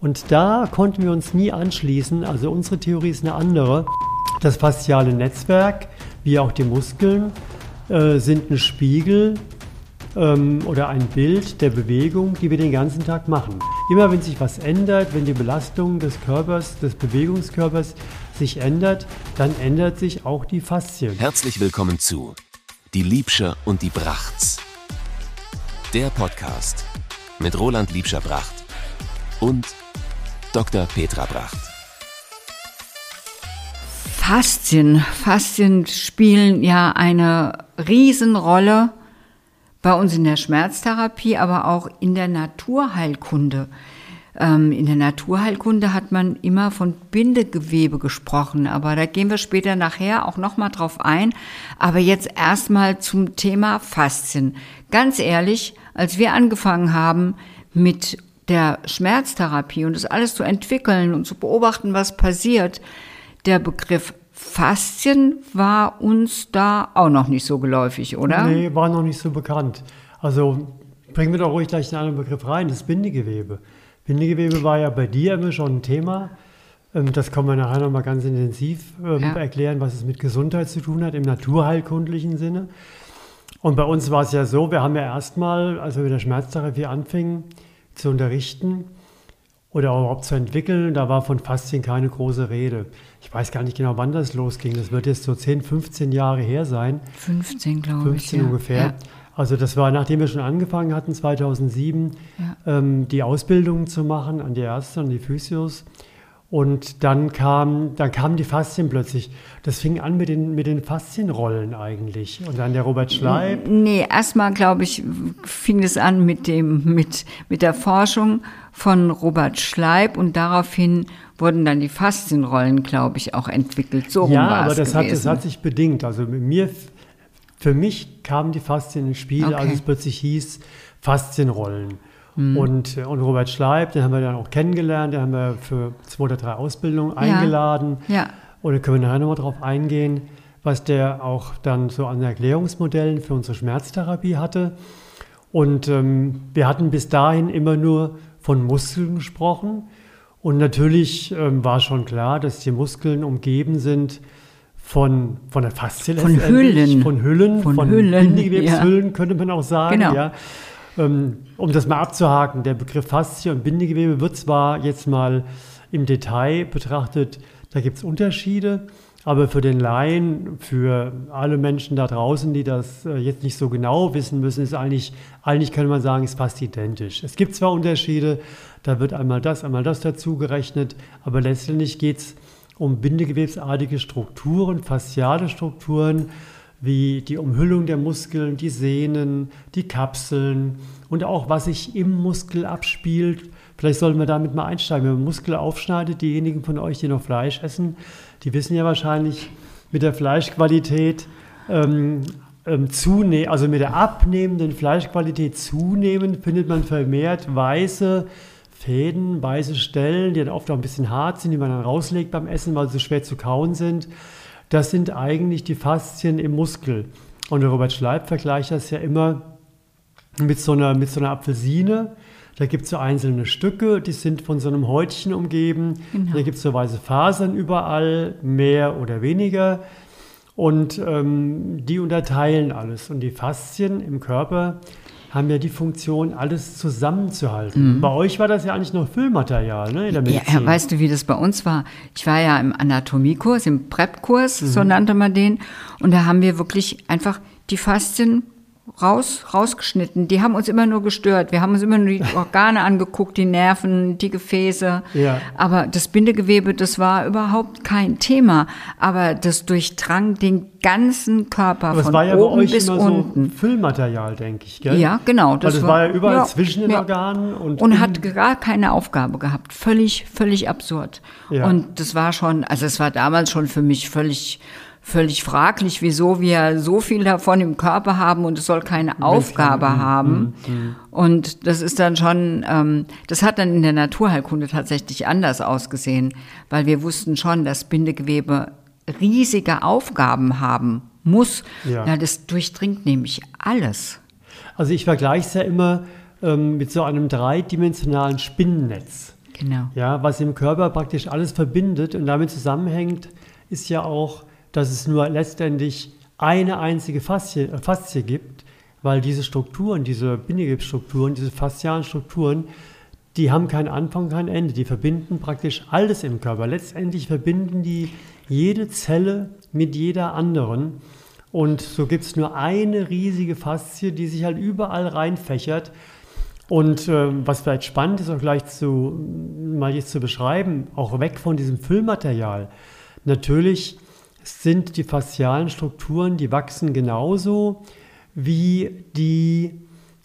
Und da konnten wir uns nie anschließen, also unsere Theorie ist eine andere. Das fasziale Netzwerk, wie auch die Muskeln, sind ein Spiegel oder ein Bild der Bewegung, die wir den ganzen Tag machen. Immer wenn sich was ändert, wenn die Belastung des Körpers, des Bewegungskörpers sich ändert, dann ändert sich auch die Faszie. Herzlich willkommen zu Die Liebscher und die Brachts. Der Podcast mit Roland Liebscher-Bracht und Dr. Petra Bracht. Faszien spielen ja eine Riesenrolle bei uns in der Schmerztherapie, aber auch in der Naturheilkunde. In der Naturheilkunde hat man immer von Bindegewebe gesprochen, aber da gehen wir später nachher auch nochmal drauf ein. Aber jetzt erstmal zum Thema Faszien. Ganz ehrlich, als wir angefangen haben mit der Schmerztherapie und das alles zu entwickeln und zu beobachten, was passiert, der Begriff Faszien war uns da auch noch nicht so geläufig, oder? Nee, war noch nicht so bekannt. Also bringen wir doch ruhig gleich einen anderen Begriff rein, das Bindegewebe. Bindegewebe war ja bei dir immer schon ein Thema. Das können wir nachher nochmal ganz intensiv erklären, was es mit Gesundheit zu tun hat, im naturheilkundlichen Sinne. Und bei uns war es ja so, wir haben ja erstmal, als wir mit der Schmerztherapie anfingen zu unterrichten oder auch überhaupt zu entwickeln, da war von Faszien keine große Rede. Ich weiß gar nicht genau, wann das losging. Das wird jetzt so 10, 15 Jahre her sein. 15, glaube ich. 15 ungefähr. Ja. Also das war, nachdem wir schon angefangen hatten, 2007, die Ausbildung zu machen an die Ärzte und die Physios. Und dann kamen die Faszien plötzlich. Das fing an mit den Faszienrollen eigentlich. Und dann der Robert Schleib. Nee, erstmal, glaube ich, fing es an mit der Forschung von Robert Schleib und daraufhin wurden dann die Faszienrollen, glaube ich, auch entwickelt. So ja, aber das hat sich bedingt. Also für mich kamen die Faszien ins Spiel, als es plötzlich hieß Faszienrollen. Und Robert Schleib, den haben wir dann auch kennengelernt, den haben wir für 2 oder 3 Ausbildungen eingeladen. Ja. Und da können wir nachher nochmal drauf eingehen, was der auch dann so an Erklärungsmodellen für unsere Schmerztherapie hatte. Und wir hatten bis dahin immer nur von Muskeln gesprochen. Und natürlich war schon klar, dass die Muskeln umgeben sind von der Faszie von Hüllen. Von Bindegewebshüllen, könnte man auch sagen. Genau. Ja. Um das mal abzuhaken, der Begriff Faszie und Bindegewebe wird zwar jetzt mal im Detail betrachtet, da gibt es Unterschiede, aber für den Laien, für alle Menschen da draußen, die das jetzt nicht so genau wissen müssen, ist eigentlich kann man sagen, ist fast identisch. Es gibt zwar Unterschiede, da wird einmal das dazu gerechnet, aber letztendlich geht es um bindegewebsartige Strukturen, fasziale Strukturen, wie die Umhüllung der Muskeln, die Sehnen, die Kapseln und auch, was sich im Muskel abspielt. Vielleicht sollten wir damit mal einsteigen. Wenn man Muskel aufschneidet, diejenigen von euch, die noch Fleisch essen, die wissen ja wahrscheinlich, mit der Fleischqualität also mit der abnehmenden Fleischqualität zunehmend findet man vermehrt weiße Fäden, weiße Stellen, die dann oft auch ein bisschen hart sind, die man dann rauslegt beim Essen, weil sie so schwer zu kauen sind. Das sind eigentlich die Faszien im Muskel. Und der Robert Schleib vergleicht das ja immer mit so einer Apfelsine. Da gibt es so einzelne Stücke, die sind von so einem Häutchen umgeben. Genau. Da gibt es so weiße Fasern überall, mehr oder weniger. Und die unterteilen alles. Und die Faszien im Körper haben ja die Funktion, alles zusammenzuhalten. Bei euch war das ja eigentlich noch Füllmaterial, ne, in der Medizin. Ja, weißt du, wie das bei uns war? Ich war ja im Anatomiekurs, im Prep-Kurs, so nannte man den. Und da haben wir wirklich einfach die Faszien rausgeschnitten. Die haben uns immer nur gestört. Wir haben uns immer nur die Organe angeguckt, die Nerven, die Gefäße. Ja. Aber das Bindegewebe, das war überhaupt kein Thema. Aber das durchdrang den ganzen Körper aber von oben bis unten. So Füllmaterial, denke ich, gell? Ja, genau. Das war ja überall zwischen den Organen. Und hat gar keine Aufgabe gehabt. Völlig absurd. Ja. Und das war schon, also es war damals schon für mich völlig fraglich, wieso wir so viel davon im Körper haben und es soll keine Aufgabe haben. Und das ist dann schon, das hat dann in der Naturheilkunde tatsächlich anders ausgesehen, weil wir wussten schon, dass Bindegewebe riesige Aufgaben haben muss. Ja, das durchdringt nämlich alles. Also ich vergleiche es ja immer mit so einem dreidimensionalen Spinnennetz. Genau. Ja, was im Körper praktisch alles verbindet und damit zusammenhängt, ist ja auch, dass es nur letztendlich eine einzige Faszie gibt, weil diese Strukturen, diese Bindegewebsstrukturen, diese faszialen Strukturen, die haben keinen Anfang, kein Ende. Die verbinden praktisch alles im Körper. Letztendlich verbinden die jede Zelle mit jeder anderen. Und so gibt es nur eine riesige Faszie, die sich halt überall reinfächert. Und was vielleicht spannend ist, auch gleich mal jetzt zu beschreiben, auch weg von diesem Füllmaterial. Natürlich sind die faszialen Strukturen, die wachsen genauso wie die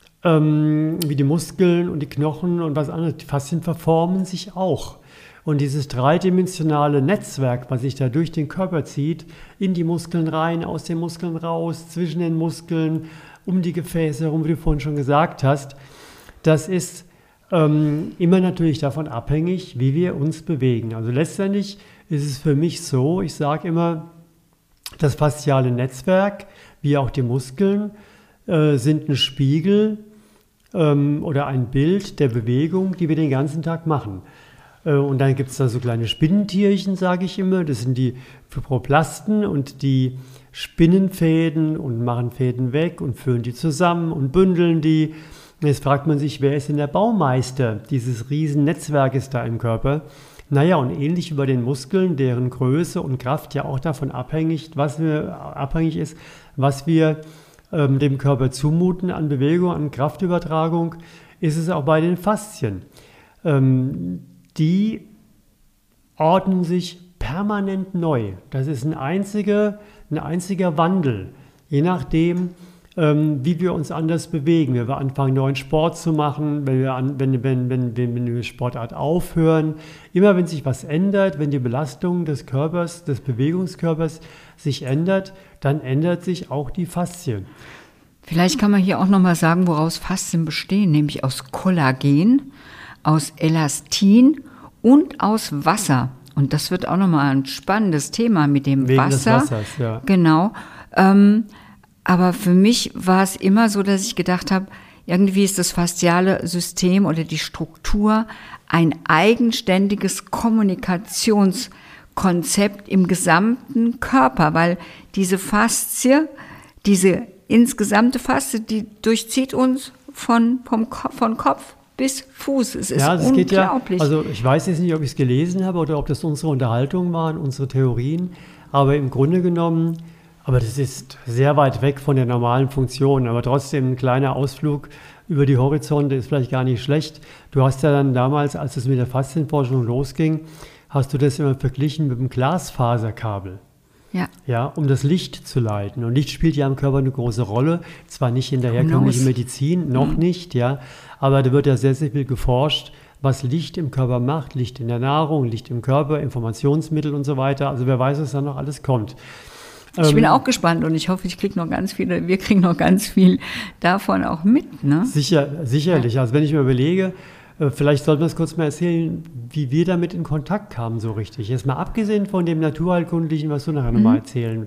Muskeln und die Knochen und was anderes. Die Faszien verformen sich auch. Und dieses dreidimensionale Netzwerk, was sich da durch den Körper zieht, in die Muskeln rein, aus den Muskeln raus, zwischen den Muskeln, um die Gefäße herum, wie du vorhin schon gesagt hast, das ist immer natürlich davon abhängig, wie wir uns bewegen. Also letztendlich ist es für mich so, ich sage immer, das fasziale Netzwerk, wie auch die Muskeln, sind ein Spiegel oder ein Bild der Bewegung, die wir den ganzen Tag machen. Und dann gibt es da so kleine Spinnentierchen, sage ich immer, das sind die Fibroplasten und die spinnen Fäden und machen Fäden weg und führen die zusammen und bündeln die. Jetzt fragt man sich, wer ist denn der Baumeister dieses riesen Netzwerkes da im Körper? Naja, und ähnlich wie bei den Muskeln, deren Größe und Kraft ja auch davon abhängig ist, was wir dem Körper zumuten an Bewegung, an Kraftübertragung, ist es auch bei den Faszien. Die ordnen sich permanent neu. Das ist ein einziger Wandel, je nachdem, wie wir uns anders bewegen. Wenn wir anfangen, neuen Sport zu machen, wenn wir eine Sportart aufhören. Immer wenn sich was ändert, wenn die Belastung des Körpers, des Bewegungskörpers sich ändert, dann ändert sich auch die Faszie. Vielleicht kann man hier auch nochmal sagen, woraus Faszien bestehen, nämlich aus Kollagen, aus Elastin und aus Wasser. Und das wird auch nochmal ein spannendes Thema mit dem Wegen Wasser. des Wassers, ja. Genau. Aber für mich war es immer so, dass ich gedacht habe, irgendwie ist das fasziale System oder die Struktur ein eigenständiges Kommunikationskonzept im gesamten Körper, weil diese Faszie, diese insgesamte Faszie, die durchzieht uns von Kopf bis Fuß. Es ist unglaublich. Geht ja, also ich weiß jetzt nicht, ob ich es gelesen habe oder ob das unsere Unterhaltungen waren, unsere Theorien, aber im Grunde genommen, aber das ist sehr weit weg von der normalen Funktion, aber trotzdem ein kleiner Ausflug über die Horizonte ist vielleicht gar nicht schlecht. Du hast ja dann damals, als es mit der Faszienforschung losging, hast du das immer verglichen mit dem Glasfaserkabel. Ja, um das Licht zu leiten. Und Licht spielt ja im Körper eine große Rolle. Zwar nicht in der herkömmlichen Medizin, noch nicht, ja, aber da wird ja sehr, sehr viel geforscht, was Licht im Körper macht, Licht in der Nahrung, Licht im Körper, Informationsmittel und so weiter. Also wer weiß, was da noch alles kommt. Ich bin auch gespannt und ich hoffe, wir kriegen noch ganz viel davon auch mit. Ne? Sicherlich. Ja. Also wenn ich mir überlege, vielleicht sollten wir es kurz mal erzählen, wie wir damit in Kontakt kamen so richtig. Jetzt mal abgesehen von dem Naturheilkundlichen, was du nachher nochmal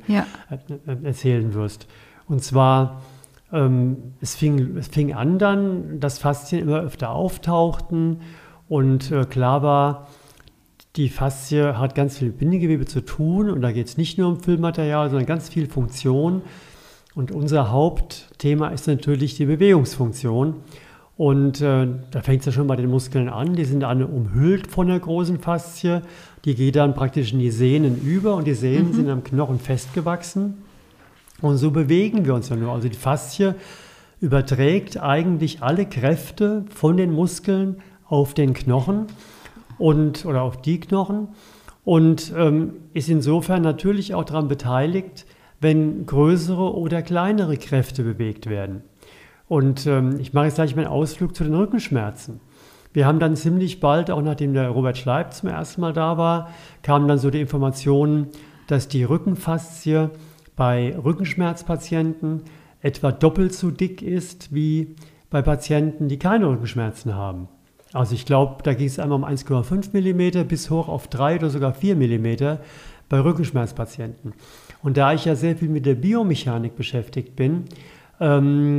erzählen wirst. Und zwar, es fing an dann, dass Faszien immer öfter auftauchten und klar war, die Faszie hat ganz viel Bindegewebe zu tun und da geht es nicht nur um Füllmaterial, sondern ganz viel Funktion. Und unser Hauptthema ist natürlich die Bewegungsfunktion. Und da fängt es ja schon bei den Muskeln an. Die sind alle umhüllt von der großen Faszie. Die geht dann praktisch in die Sehnen über und die Sehnen sind am Knochen festgewachsen. Und so bewegen wir uns ja nur. Also die Faszie überträgt eigentlich alle Kräfte von den Muskeln auf den Knochen oder auf die Knochen und ist insofern natürlich auch daran beteiligt, wenn größere oder kleinere Kräfte bewegt werden. Und ich mache jetzt gleich mal einen Ausflug zu den Rückenschmerzen. Wir haben dann ziemlich bald, auch nachdem der Robert Schleib zum ersten Mal da war, kamen dann so die Informationen, dass die Rückenfaszie bei Rückenschmerzpatienten etwa doppelt so dick ist wie bei Patienten, die keine Rückenschmerzen haben. Also ich glaube, da ging es einmal um 1,5 mm bis hoch auf 3 oder sogar 4 mm bei Rückenschmerzpatienten. Und da ich ja sehr viel mit der Biomechanik beschäftigt bin,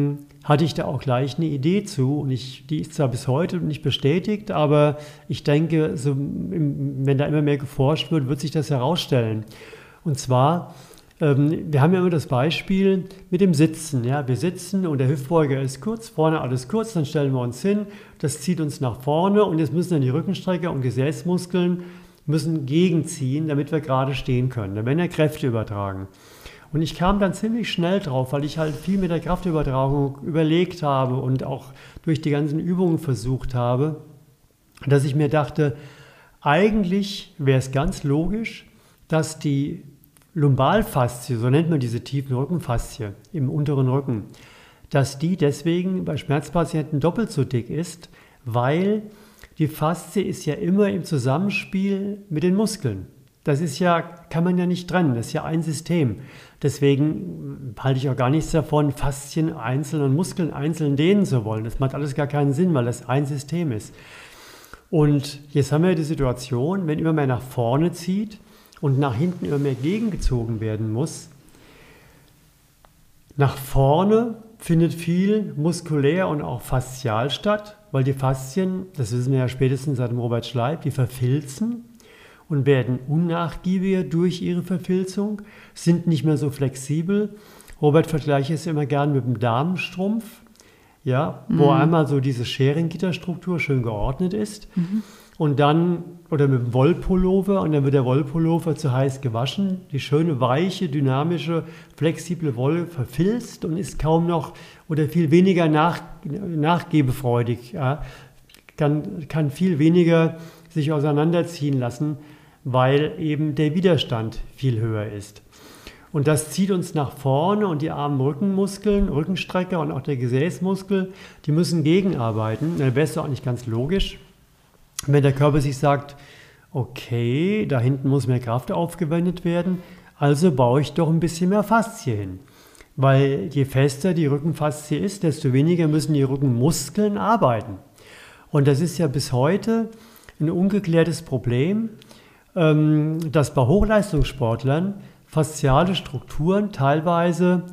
hatte ich da auch gleich eine Idee zu. Und die ist zwar bis heute nicht bestätigt, aber ich denke, wenn da immer mehr geforscht wird, wird sich das herausstellen. Und zwar, wir haben ja immer das Beispiel mit dem Sitzen. Ja? Wir sitzen und der Hüftbeuger ist kurz, vorne alles kurz, dann stellen wir uns hin, das zieht uns nach vorne und jetzt müssen dann die Rückenstrecker und Gesäßmuskeln müssen gegenziehen, damit wir gerade stehen können. Da werden ja Kräfte übertragen. Und ich kam dann ziemlich schnell drauf, weil ich halt viel mit der Kraftübertragung überlegt habe und auch durch die ganzen Übungen versucht habe, dass ich mir dachte, eigentlich wäre es ganz logisch, dass die Lumbalfaszie, so nennt man diese tiefen Rückenfaszie im unteren Rücken, dass die deswegen bei Schmerzpatienten doppelt so dick ist, weil die Faszie ist ja immer im Zusammenspiel mit den Muskeln. Das ist ja, kann man ja nicht trennen, das ist ja ein System. Deswegen halte ich auch gar nichts davon, Faszien einzeln und Muskeln einzeln dehnen zu wollen. Das macht alles gar keinen Sinn, weil das ein System ist. Und jetzt haben wir die Situation, wenn immer mehr nach vorne zieht und nach hinten immer mehr gegengezogen werden muss. Nach vorne findet viel muskulär und auch faszial statt, weil die Faszien, das wissen wir ja spätestens seit dem Robert Schleib, die verfilzen und werden unnachgiebiger durch ihre Verfilzung, sind nicht mehr so flexibel. Robert vergleicht es immer gern mit dem Damenstrumpf, ja, wo einmal so diese Scherenggitterstruktur schön geordnet ist und dann, oder mit dem Wollpullover und dann wird der Wollpullover zu heiß gewaschen, die schöne, weiche, dynamische, flexible Wolle verfilzt und ist kaum noch oder viel weniger nachgebefreudig, ja, kann viel weniger sich auseinanderziehen lassen, weil eben der Widerstand viel höher ist. Und das zieht uns nach vorne und die Arm-Rückenmuskeln, Rückenstrecker und auch der Gesäßmuskel, die müssen gegenarbeiten. Dann wäre es doch eigentlich ganz logisch, wenn der Körper sich sagt, okay, da hinten muss mehr Kraft aufgewendet werden, also baue ich doch ein bisschen mehr Faszie hin. Weil je fester die Rückenfaszie ist, desto weniger müssen die Rückenmuskeln arbeiten. Und das ist ja bis heute ein ungeklärtes Problem, dass bei Hochleistungssportlern fasziale Strukturen teilweise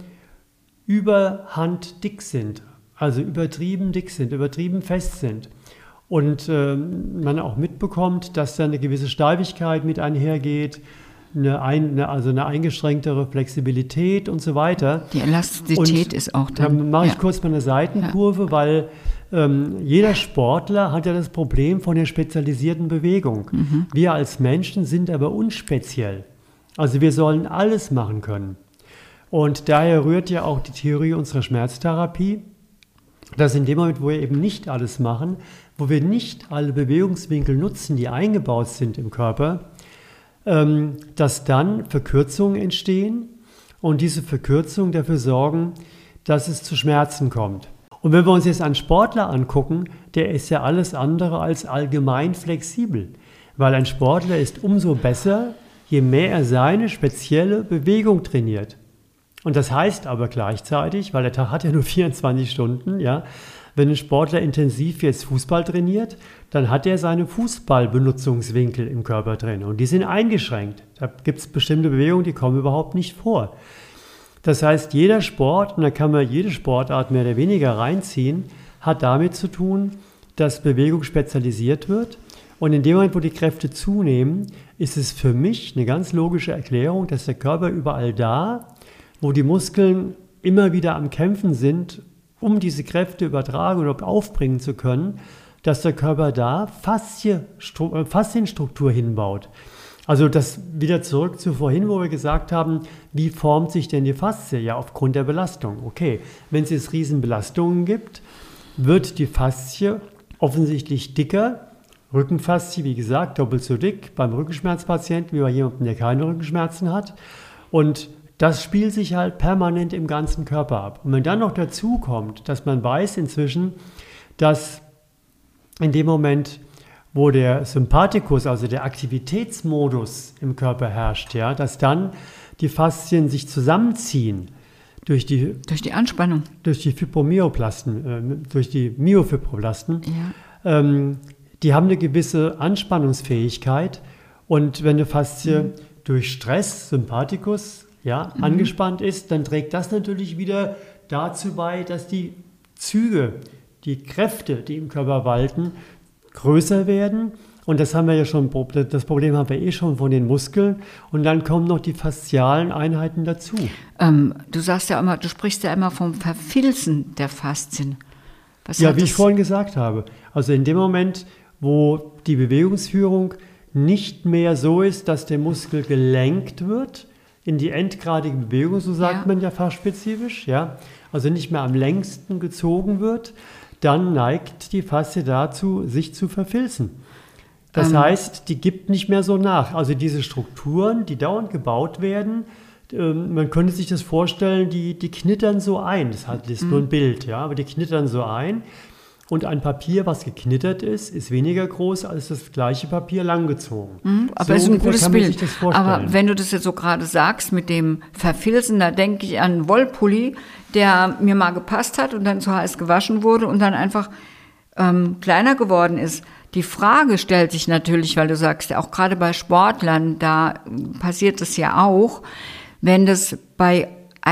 überhanddick sind, also übertrieben dick sind, übertrieben fest sind. Und man auch mitbekommt, dass da eine gewisse Steifigkeit mit einhergeht, eine eingeschränktere Flexibilität und so weiter. Die Elastizität ist auch da. Dann mache ich kurz mal eine Seitenkurve, weil jeder Sportler hat ja das Problem von der spezialisierten Bewegung. Wir als Menschen sind aber unspeziell. Also wir sollen alles machen können. Und daher rührt ja auch die Theorie unserer Schmerztherapie, dass in dem Moment, wo wir eben nicht alles machen, wo wir nicht alle Bewegungswinkel nutzen, die eingebaut sind im Körper, dass dann Verkürzungen entstehen und diese Verkürzungen dafür sorgen, dass es zu Schmerzen kommt. Und wenn wir uns jetzt einen Sportler angucken, der ist ja alles andere als allgemein flexibel, weil ein Sportler ist umso besser, je mehr er seine spezielle Bewegung trainiert. Und das heißt aber gleichzeitig, weil der Tag hat ja nur 24 Stunden, ja, wenn ein Sportler intensiv jetzt Fußball trainiert, dann hat er seine Fußballbenutzungswinkel im Körper drin und die sind eingeschränkt. Da gibt es bestimmte Bewegungen, die kommen überhaupt nicht vor. Das heißt, jeder Sport, und da kann man jede Sportart mehr oder weniger reinziehen, hat damit zu tun, dass Bewegung spezialisiert wird. Und in dem Moment, wo die Kräfte zunehmen, ist es für mich eine ganz logische Erklärung, dass der Körper überall da, wo die Muskeln immer wieder am Kämpfen sind, um diese Kräfte übertragen oder aufbringen zu können, dass der Körper da Faszienstruktur hinbaut. Also das wieder zurück zu vorhin, wo wir gesagt haben, wie formt sich denn die Faszie? Ja, aufgrund der Belastung. Okay, wenn es jetzt Riesenbelastungen gibt, wird die Faszie offensichtlich dicker. Rückenfaszie, wie gesagt, doppelt so dick beim Rückenschmerzpatienten wie bei jemandem, der keine Rückenschmerzen hat. Und das spielt sich halt permanent im ganzen Körper ab. Und wenn dann noch dazu kommt, dass man weiß inzwischen, dass in dem Moment, wo der Sympathikus, also der Aktivitätsmodus im Körper herrscht, ja, dass dann die Faszien sich zusammenziehen durch die Anspannung, durch die Fibromyoblasten, durch die Myofibroblasten. Ja. Die haben eine gewisse Anspannungsfähigkeit und wenn eine Faszie durch Stress, Sympathikus, ja, angespannt ist, dann trägt das natürlich wieder dazu bei, dass die Züge, die Kräfte, die im Körper walten, größer werden. Und das haben wir ja schon, das Problem haben wir schon von den Muskeln. Und dann kommen noch die faszialen Einheiten dazu. Du sprichst ja immer vom Verfilzen der Faszien. Ja, wie ich vorhin gesagt habe. Also in dem Moment, wo die Bewegungsführung nicht mehr so ist, dass der Muskel gelenkt wird in die endgradige Bewegung, so sagt man ja fachspezifisch, ja, also nicht mehr am längsten gezogen wird, dann neigt die Faszie dazu, sich zu verfilzen. Das heißt, die gibt nicht mehr so nach. Also diese Strukturen, die dauernd gebaut werden, man könnte sich das vorstellen, die knittern so ein. Das ist nur ein Bild, ja, aber die knittern so ein. Und ein Papier, was geknittert ist weniger groß als das gleiche Papier langgezogen. Aber es ist ein gutes Bild. Aber wenn du das jetzt so gerade sagst mit dem Verfilzen, da denke ich an einen Wollpulli, der mir mal gepasst hat und dann zu heiß gewaschen wurde und dann einfach kleiner geworden ist. Die Frage stellt sich natürlich, weil du sagst, auch gerade bei Sportlern, da passiert es ja auch, wenn das bei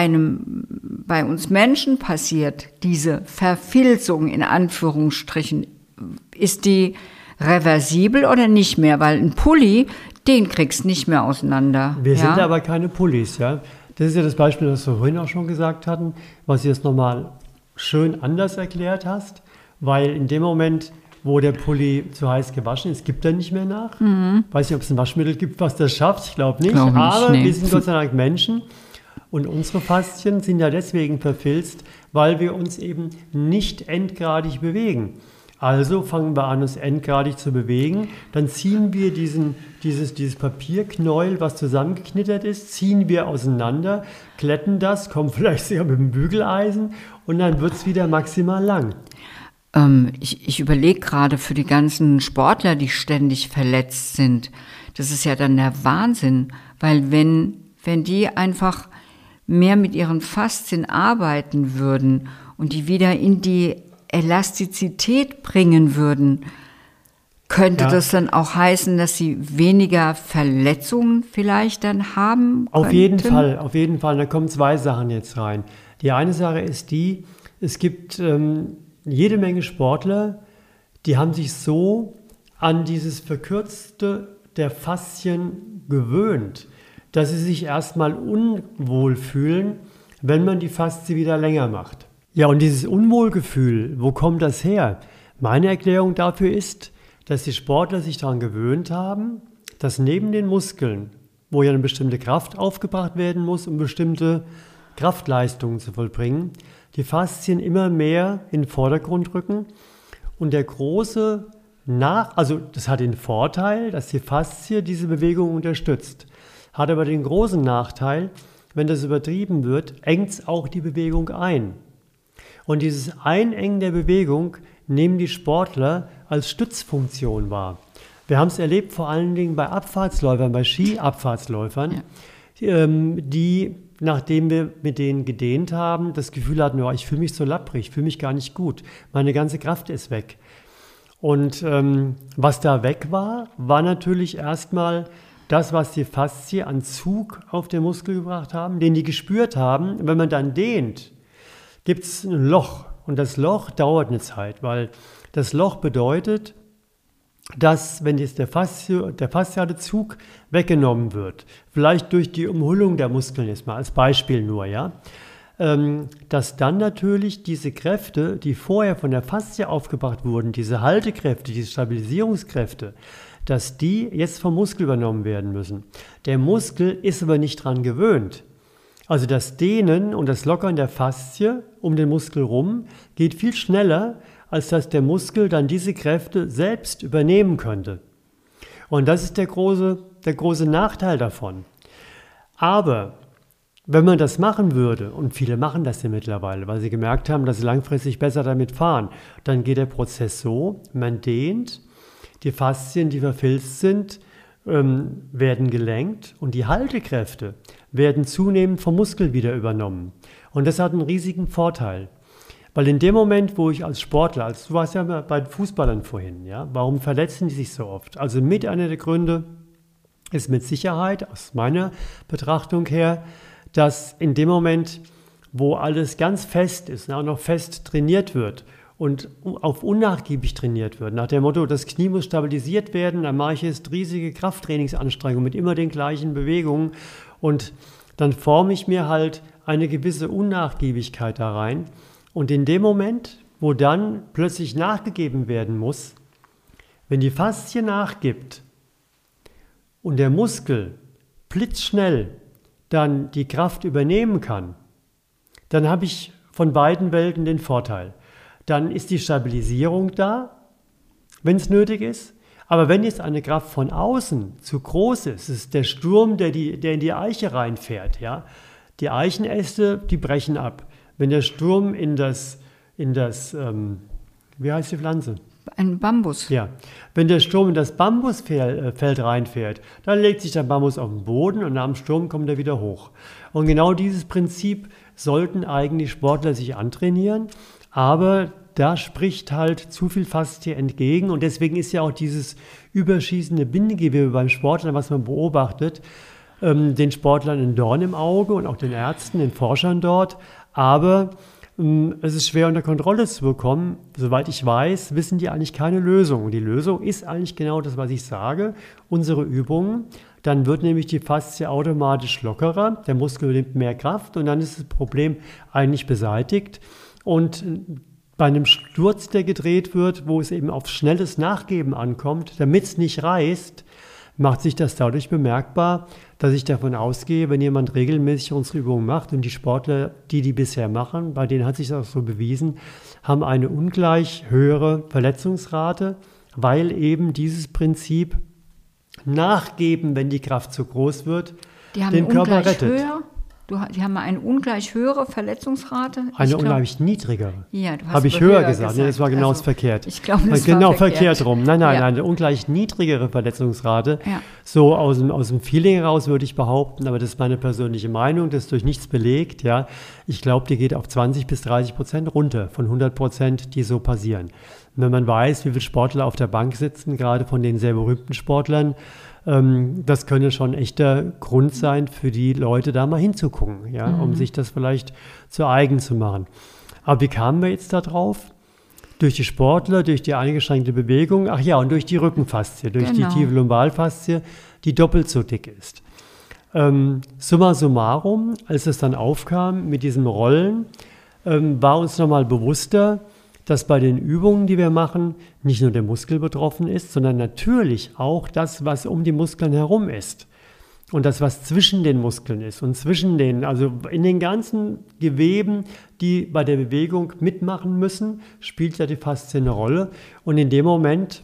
uns Menschen passiert, diese Verfilzung in Anführungsstrichen, ist die reversibel oder nicht mehr? Weil ein Pulli, den kriegst du nicht mehr auseinander. Wir sind aber keine Pullis, ja. Das ist ja das Beispiel, das wir vorhin auch schon gesagt hatten, was du jetzt nochmal schön anders erklärt hast, weil in dem Moment, wo der Pulli zu heiß gewaschen ist, gibt er nicht mehr nach. Weiß nicht, ob es ein Waschmittel gibt, was das schafft, ich glaube nicht. Aber wir sind Gott sei Dank Menschen. Und unsere Faszien sind ja deswegen verfilzt, weil wir uns eben nicht endgradig bewegen. Also fangen wir an, uns endgradig zu bewegen. Dann ziehen wir dieses Papierknäuel, was zusammengeknittert ist, ziehen wir auseinander, glätten das, kommen vielleicht sogar mit dem Bügeleisen und dann wird es wieder maximal lang. Ich überlege gerade für die ganzen Sportler, die ständig verletzt sind, das ist ja dann der Wahnsinn, weil wenn die einfach mehr mit ihren Faszien arbeiten würden und die wieder in die Elastizität bringen würden, könnte das dann auch heißen, dass sie weniger Verletzungen vielleicht dann haben könnten? Auf jeden Fall. Da kommen zwei Sachen jetzt rein. Die eine Sache ist die, es gibt jede Menge Sportler, die haben sich so an dieses Verkürzte der Faszien gewöhnt, dass sie sich erstmal unwohl fühlen, wenn man die Faszie wieder länger macht. Ja, und dieses Unwohlgefühl, wo kommt das her? Meine Erklärung dafür ist, dass die Sportler sich daran gewöhnt haben, dass neben den Muskeln, wo ja eine bestimmte Kraft aufgebracht werden muss, um bestimmte Kraftleistungen zu vollbringen, die Faszien immer mehr in den Vordergrund rücken. Und der große also das hat den Vorteil, dass die Faszie diese Bewegung unterstützt. Hat aber den großen Nachteil, wenn das übertrieben wird, engt es auch die Bewegung ein. Und dieses Einengen der Bewegung nehmen die Sportler als Stützfunktion wahr. Wir haben es erlebt vor allen Dingen bei Abfahrtsläufern, bei Skiabfahrtsläufern, die, nachdem wir mit denen gedehnt haben, das Gefühl hatten, oh, ich fühle mich so lapprig, ich fühle mich gar nicht gut, meine ganze Kraft ist weg. Und was da weg war natürlich erstmal das, was die Faszie an Zug auf den Muskel gebracht haben, den die gespürt haben. Wenn man dann dehnt, gibt es ein Loch. Und das Loch dauert eine Zeit, weil das Loch bedeutet, dass, wenn jetzt der fasziale Zug weggenommen wird, vielleicht durch die Umhüllung der Muskeln jetzt mal als Beispiel nur, ja, dass dann natürlich diese Kräfte, die vorher von der Faszie aufgebracht wurden, diese Haltekräfte, diese Stabilisierungskräfte, dass die jetzt vom Muskel übernommen werden müssen. Der Muskel ist aber nicht dran gewöhnt. Also das Dehnen und das Lockern der Faszie um den Muskel rum geht viel schneller, als dass der Muskel dann diese Kräfte selbst übernehmen könnte. Und das ist der große Nachteil davon. Aber wenn man das machen würde, und viele machen das ja mittlerweile, weil sie gemerkt haben, dass sie langfristig besser damit fahren, dann geht der Prozess so, man dehnt, die Faszien, die verfilzt sind, werden gelenkt und die Haltekräfte werden zunehmend vom Muskel wieder übernommen. Und das hat einen riesigen Vorteil. Weil in dem Moment, wo ich als Sportler, du warst ja bei Fußballern vorhin, ja, warum verletzen die sich so oft? Also mit einer der Gründe ist mit Sicherheit, aus meiner Betrachtung her, dass in dem Moment, wo alles ganz fest ist, auch noch fest trainiert wird und auf unnachgiebig trainiert wird, nach dem Motto, das Knie muss stabilisiert werden, dann mache ich jetzt riesige Krafttrainingsanstrengungen mit immer den gleichen Bewegungen und dann forme ich mir halt eine gewisse Unnachgiebigkeit da rein. Und in dem Moment, wo dann plötzlich nachgegeben werden muss, wenn die Faszie nachgibt und der Muskel blitzschnell dann die Kraft übernehmen kann, dann habe ich von beiden Welten den Vorteil. Dann ist die Stabilisierung da, wenn es nötig ist. Aber wenn jetzt eine Kraft von außen zu groß ist, ist der Sturm, der in die Eiche reinfährt. Ja? Die Eichenäste, die brechen ab. Wenn der Sturm in das wie heißt die Pflanze? Ein Bambus. Ja, wenn der Sturm in das Bambusfeld reinfährt, dann legt sich der Bambus auf den Boden und nach dem Sturm kommt er wieder hoch. Und genau dieses Prinzip sollten eigentlich Sportler sich antrainieren, aber da spricht halt zu viel Faszie entgegen und deswegen ist ja auch dieses überschießende Bindegewebe beim Sportler, was man beobachtet, den Sportlern ein Dorn im Auge und auch den Ärzten, den Forschern dort, aber es ist schwer unter Kontrolle zu bekommen. Soweit ich weiß, wissen die eigentlich keine Lösung. Und die Lösung ist eigentlich genau das, was ich sage, unsere Übungen. Dann wird nämlich die Faszie automatisch lockerer, der Muskel nimmt mehr Kraft und dann ist das Problem eigentlich beseitigt. Und bei einem Sturz, der gedreht wird, wo es eben auf schnelles Nachgeben ankommt, damit es nicht reißt, macht sich das dadurch bemerkbar, dass ich davon ausgehe, wenn jemand regelmäßig unsere Übungen macht und die Sportler, die bisher machen, bei denen hat sich das auch so bewiesen, haben eine ungleich höhere Verletzungsrate, weil eben dieses Prinzip Nachgeben, wenn die Kraft zu groß wird, den Körper rettet. Die haben eine ungleich höhere Verletzungsrate. Eine ungleich niedrigere. Ja, du hast habe ich höher gesagt. Nee, das war genau das verkehrt. Ich glaube, das genau war verkehrt rum. Nein, eine ungleich niedrigere Verletzungsrate. Ja. So aus dem Feeling heraus würde ich behaupten, aber das ist meine persönliche Meinung, das ist durch nichts belegt. Ja. Ich glaube, die geht auf 20-30% runter von 100%, die so passieren. Und wenn man weiß, wie viele Sportler auf der Bank sitzen, gerade von den sehr berühmten Sportlern, das könnte schon ein echter Grund sein für die Leute, da mal hinzugucken, ja, um sich das vielleicht zu eigen zu machen. Aber wie kamen wir jetzt da drauf? Durch die Sportler, durch die eingeschränkte Bewegung, ach ja, und durch die Rückenfaszie, durch die tiefe Lumbalfaszie, die doppelt so dick ist. Summa summarum, als es dann aufkam mit diesem Rollen, war uns nochmal bewusster, dass bei den Übungen, die wir machen, nicht nur der Muskel betroffen ist, sondern natürlich auch das, was um die Muskeln herum ist. Und das, was zwischen den Muskeln ist und also in den ganzen Geweben, die bei der Bewegung mitmachen müssen, spielt ja die Faszie eine Rolle. Und in dem Moment,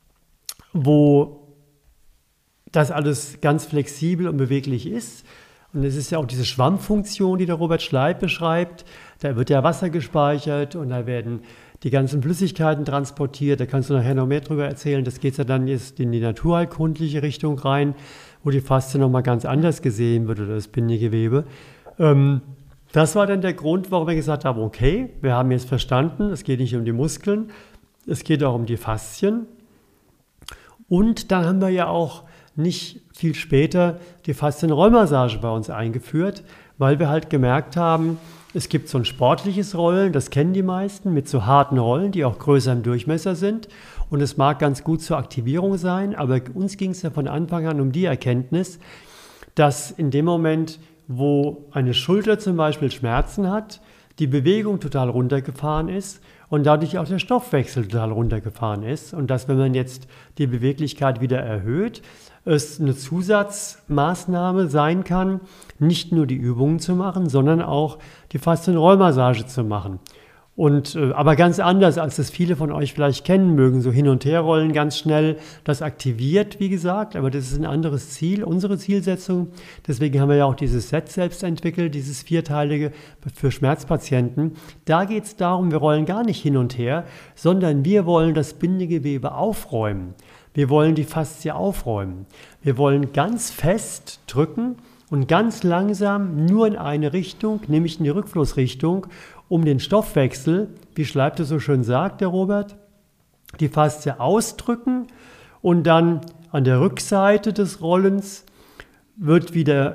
wo das alles ganz flexibel und beweglich ist, und es ist ja auch diese Schwammfunktion, die der Robert Schleib beschreibt, da wird ja Wasser gespeichert und da werden die ganzen Flüssigkeiten transportiert, da kannst du nachher noch mehr drüber erzählen, das geht ja dann jetzt in die naturheilkundliche Richtung rein, wo die Faszie nochmal ganz anders gesehen wird oder das Bindegewebe. Das war dann der Grund, warum wir gesagt haben, okay, wir haben jetzt verstanden, es geht nicht um die Muskeln, es geht auch um die Faszien. Und dann haben wir ja auch nicht viel später die Faszienrollmassage bei uns eingeführt, weil wir halt gemerkt haben, es gibt so ein sportliches Rollen, das kennen die meisten, mit so harten Rollen, die auch größer im Durchmesser sind. Und es mag ganz gut zur Aktivierung sein, aber uns ging es ja von Anfang an um die Erkenntnis, dass in dem Moment, wo eine Schulter zum Beispiel Schmerzen hat, die Bewegung total runtergefahren ist und dadurch auch der Stoffwechsel total runtergefahren ist. Und dass, wenn man jetzt die Beweglichkeit wieder erhöht, es eine Zusatzmaßnahme sein kann, nicht nur die Übungen zu machen, sondern auch die Faszienrollmassage zu machen. Und aber ganz anders, als das viele von euch vielleicht kennen mögen, so hin und her rollen ganz schnell, das aktiviert, wie gesagt, aber das ist ein anderes Ziel, unsere Zielsetzung. Deswegen haben wir ja auch dieses Set selbst entwickelt, dieses vierteilige für Schmerzpatienten. Da geht es darum, wir rollen gar nicht hin und her, sondern wir wollen das Bindegewebe aufräumen. Wir wollen die Faszie aufräumen. Wir wollen ganz fest drücken und ganz langsam nur in eine Richtung, nämlich in die Rückflussrichtung, um den Stoffwechsel, wie Schleib das so schön sagt, der Robert, die Faszie ausdrücken und dann an der Rückseite des Rollens wird wieder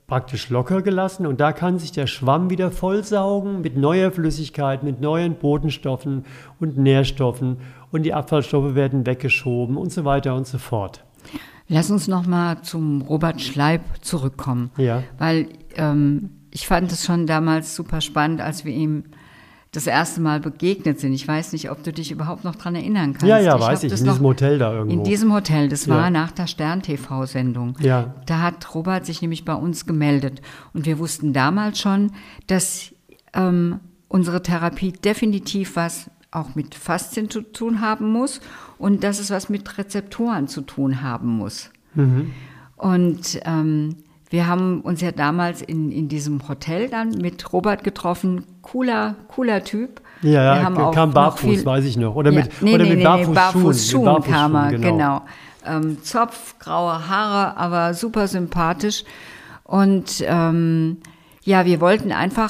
praktisch locker gelassen und da kann sich der Schwamm wieder vollsaugen mit neuer Flüssigkeit, mit neuen Botenstoffen und Nährstoffen und die Abfallstoffe werden weggeschoben und so weiter und so fort. Lass uns nochmal zum Robert Schleib zurückkommen, weil ich fand es schon damals super spannend, als wir ihm das erste Mal begegnet sind. Ich weiß nicht, ob du dich überhaupt noch dran erinnern kannst. Ja, weiß ich, in diesem Hotel da irgendwo. In diesem Hotel, das war nach der Stern-TV-Sendung. Ja. Da hat Robert sich nämlich bei uns gemeldet. Und wir wussten damals schon, dass unsere Therapie definitiv was auch mit Faszien zu tun haben muss und dass es was mit Rezeptoren zu tun haben muss. Mhm. Und wir haben uns ja damals in diesem Hotel dann mit Robert getroffen. Cooler Typ. Ja, er kam barfuß, weiß ich noch. Oder mit Barfußschuhen kam er, genau. Zopf, graue Haare, aber super sympathisch. Und wir wollten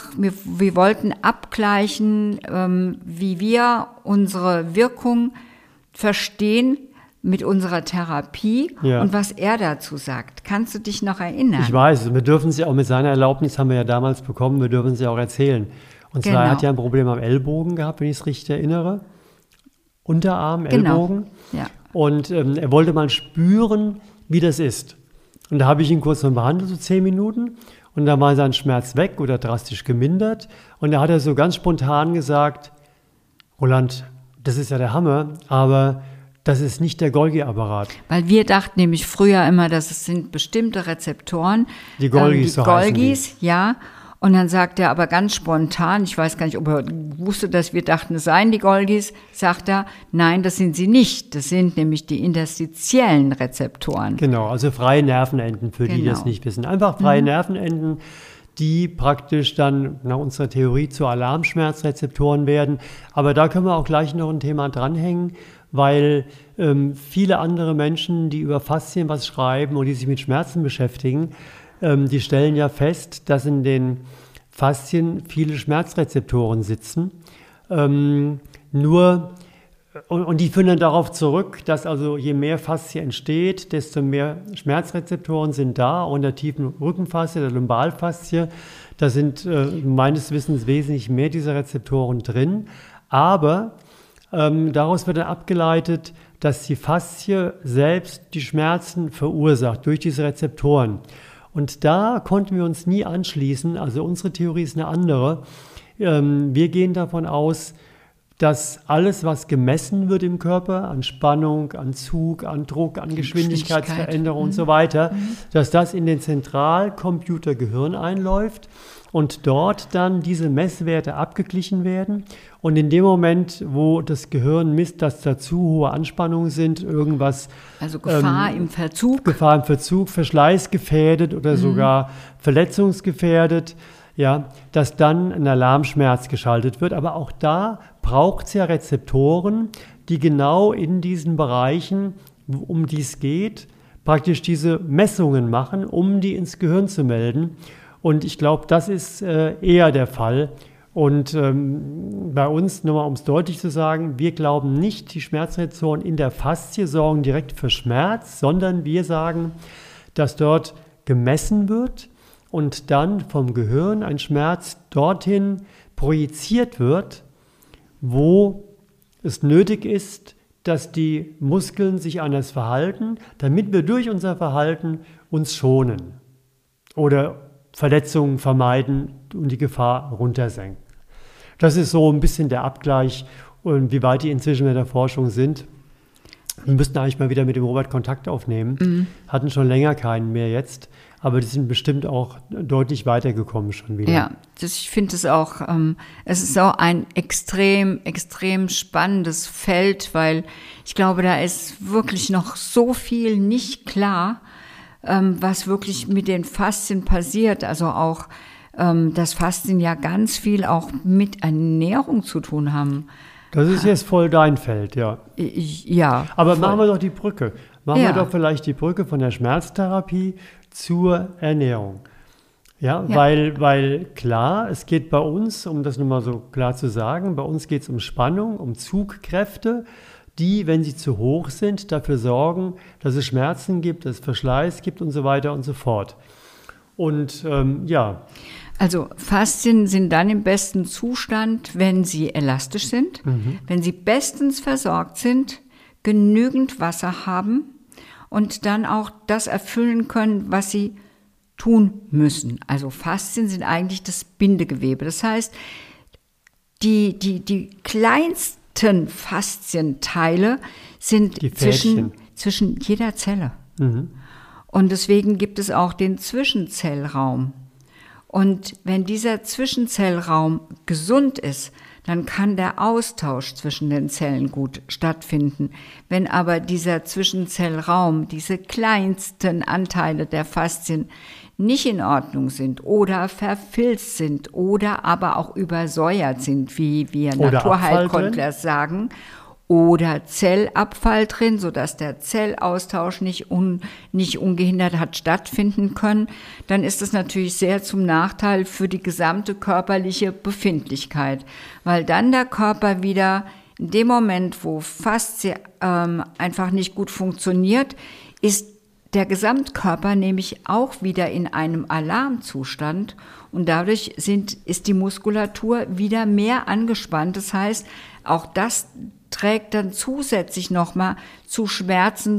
abgleichen, wie wir unsere Wirkung verstehen mit unserer Therapie und was er dazu sagt. Kannst du dich noch erinnern? Ich weiß, wir dürfen sie auch mit seiner Erlaubnis, haben wir ja damals bekommen, wir dürfen sie auch erzählen. Und zwar, er hat ja ein Problem am Ellbogen gehabt, wenn ich es richtig erinnere. Unterarm, Ellbogen. Ja. Und er wollte mal spüren, wie das ist. Und da habe ich ihn kurz mal behandelt, so 10 Minuten. Und dann war sein Schmerz weg oder drastisch gemindert. Und da hat er so ganz spontan gesagt, Roland, das ist ja der Hammer, aber das ist nicht der Golgi-Apparat. Weil wir dachten nämlich früher immer, dass es sind bestimmte Rezeptoren. Die Golgis, so heißen die. Ja. Und dann sagt er aber ganz spontan, ich weiß gar nicht, ob er wusste, dass wir dachten, es seien die Golgis, sagt er, nein, das sind sie nicht. Das sind nämlich die interstitiellen Rezeptoren. Genau, also freie Nervenenden, für die das nicht wissen. Einfach freie Nervenenden, die praktisch dann nach unserer Theorie zu Alarmschmerzrezeptoren werden. Aber da können wir auch gleich noch ein Thema dranhängen, weil viele andere Menschen, die über Faszien was schreiben und die sich mit Schmerzen beschäftigen, die stellen ja fest, dass in den Faszien viele Schmerzrezeptoren sitzen. Und die führen dann darauf zurück, dass also je mehr Faszie entsteht, desto mehr Schmerzrezeptoren sind da. Und der tiefen Rückenfaszie, der Lumbalfaszie, da sind meines Wissens wesentlich mehr dieser Rezeptoren drin. Aber daraus wird dann abgeleitet, dass die Faszie selbst die Schmerzen verursacht durch diese Rezeptoren. Und da konnten wir uns nie anschließen, also unsere Theorie ist eine andere. Wir gehen davon aus, dass alles, was gemessen wird im Körper, an Spannung, an Zug, an Druck, an Geschwindigkeitsveränderung und so weiter, dass das in den Zentralcomputer Gehirn einläuft und dort dann diese Messwerte abgeglichen werden. Und in dem Moment, wo das Gehirn misst, dass da zu hohe Anspannungen sind, irgendwas... Also Gefahr im Verzug. Gefahr im Verzug, verschleißgefährdet oder sogar verletzungsgefährdet, ja, dass dann ein Alarmschmerz geschaltet wird. Aber auch da braucht es ja Rezeptoren, die genau in diesen Bereichen, um die es geht, praktisch diese Messungen machen, um die ins Gehirn zu melden. Und ich glaube, das ist eher der Fall. Und bei uns, nochmal um es deutlich zu sagen, wir glauben nicht, die Schmerzrezeptoren in der Faszie sorgen direkt für Schmerz, sondern wir sagen, dass dort gemessen wird und dann vom Gehirn ein Schmerz dorthin projiziert wird, wo es nötig ist, dass die Muskeln sich anders verhalten, damit wir durch unser Verhalten uns schonen oder Verletzungen vermeiden und die Gefahr runtersenken. Das ist so ein bisschen der Abgleich und wie weit die inzwischen mit der Forschung sind. Wir müssten eigentlich mal wieder mit dem Robert Kontakt aufnehmen. Hatten schon länger keinen mehr jetzt, aber die sind bestimmt auch deutlich weitergekommen schon wieder. Ja, ich finde es auch, es ist auch ein extrem spannendes Feld, weil ich glaube, da ist wirklich noch so viel nicht klar, was wirklich mit den Faszien passiert. Also auch, dass Faszien ja ganz viel auch mit Ernährung zu tun haben. Das ist jetzt voll dein Feld, ja. Ja. Aber machen wir doch die Brücke. Machen wir doch vielleicht die Brücke von der Schmerztherapie zur Ernährung. Ja. Weil klar, es geht bei uns, um das nochmal so klar zu sagen, bei uns geht es um Spannung, um Zugkräfte, die, wenn sie zu hoch sind, dafür sorgen, dass es Schmerzen gibt, dass es Verschleiß gibt und so weiter und so fort. Und Also Faszien sind dann im besten Zustand, wenn sie elastisch sind, wenn sie bestens versorgt sind, genügend Wasser haben und dann auch das erfüllen können, was sie tun müssen. Also Faszien sind eigentlich das Bindegewebe. Das heißt, die kleinsten Faszienteile sind zwischen jeder Zelle. Und deswegen gibt es auch den Zwischenzellraum. Und wenn dieser Zwischenzellraum gesund ist, dann kann der Austausch zwischen den Zellen gut stattfinden. Wenn aber dieser Zwischenzellraum, diese kleinsten Anteile der Faszien nicht in Ordnung sind oder verfilzt sind oder aber auch übersäuert sind, wie wir Naturheilkundler sagen, oder Zellabfall drin, sodass der Zellaustausch nicht ungehindert hat stattfinden können, dann ist es natürlich sehr zum Nachteil für die gesamte körperliche Befindlichkeit, weil dann der Körper wieder in dem Moment, wo Faszie einfach nicht gut funktioniert, ist der Gesamtkörper nämlich auch wieder in einem Alarmzustand und dadurch ist die Muskulatur wieder mehr angespannt. Das heißt, auch das trägt dann zusätzlich nochmal zu Schmerzen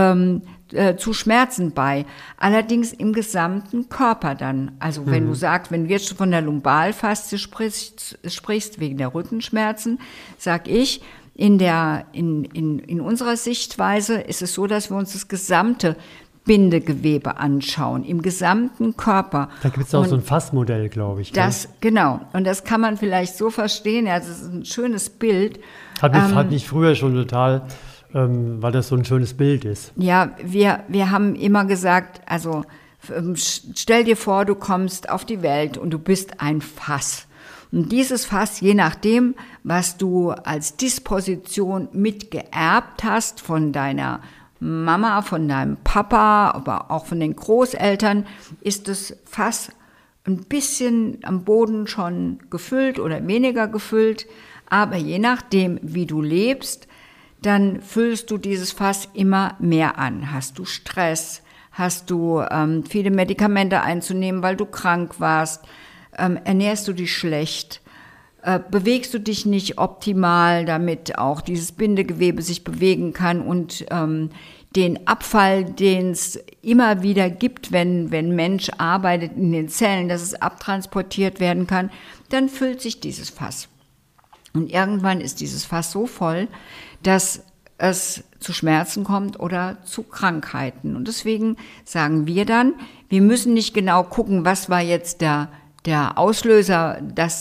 bei. Allerdings im gesamten Körper dann. Also wenn du jetzt von der Lumbalfaszie sprichst wegen der Rückenschmerzen, sag ich, in unserer Sichtweise ist es so, dass wir uns das gesamte Bindegewebe anschauen, im gesamten Körper. Da gibt es auch so ein Fassmodell, glaube ich. Genau. Und das kann man vielleicht so verstehen, ja, das ist ein schönes Bild. Hat mich früher schon total, weil das so ein schönes Bild ist. Ja, wir haben immer gesagt, also stell dir vor, du kommst auf die Welt und du bist ein Fass. Und dieses Fass, je nachdem, was du als Disposition mitgeerbt hast von deiner Mama, von deinem Papa, aber auch von den Großeltern, ist das Fass ein bisschen am Boden schon gefüllt oder weniger gefüllt. Aber je nachdem, wie du lebst, dann füllst du dieses Fass immer mehr an. Hast du Stress? Hast du viele Medikamente einzunehmen, weil du krank warst? Ernährst du dich schlecht? Bewegst du dich nicht optimal, damit auch dieses Bindegewebe sich bewegen kann und den Abfall, den es immer wieder gibt, wenn Mensch arbeitet in den Zellen, dass es abtransportiert werden kann, dann füllt sich dieses Fass. Und irgendwann ist dieses Fass so voll, dass es zu Schmerzen kommt oder zu Krankheiten. Und deswegen sagen wir dann, wir müssen nicht genau gucken, was war jetzt der Auslöser,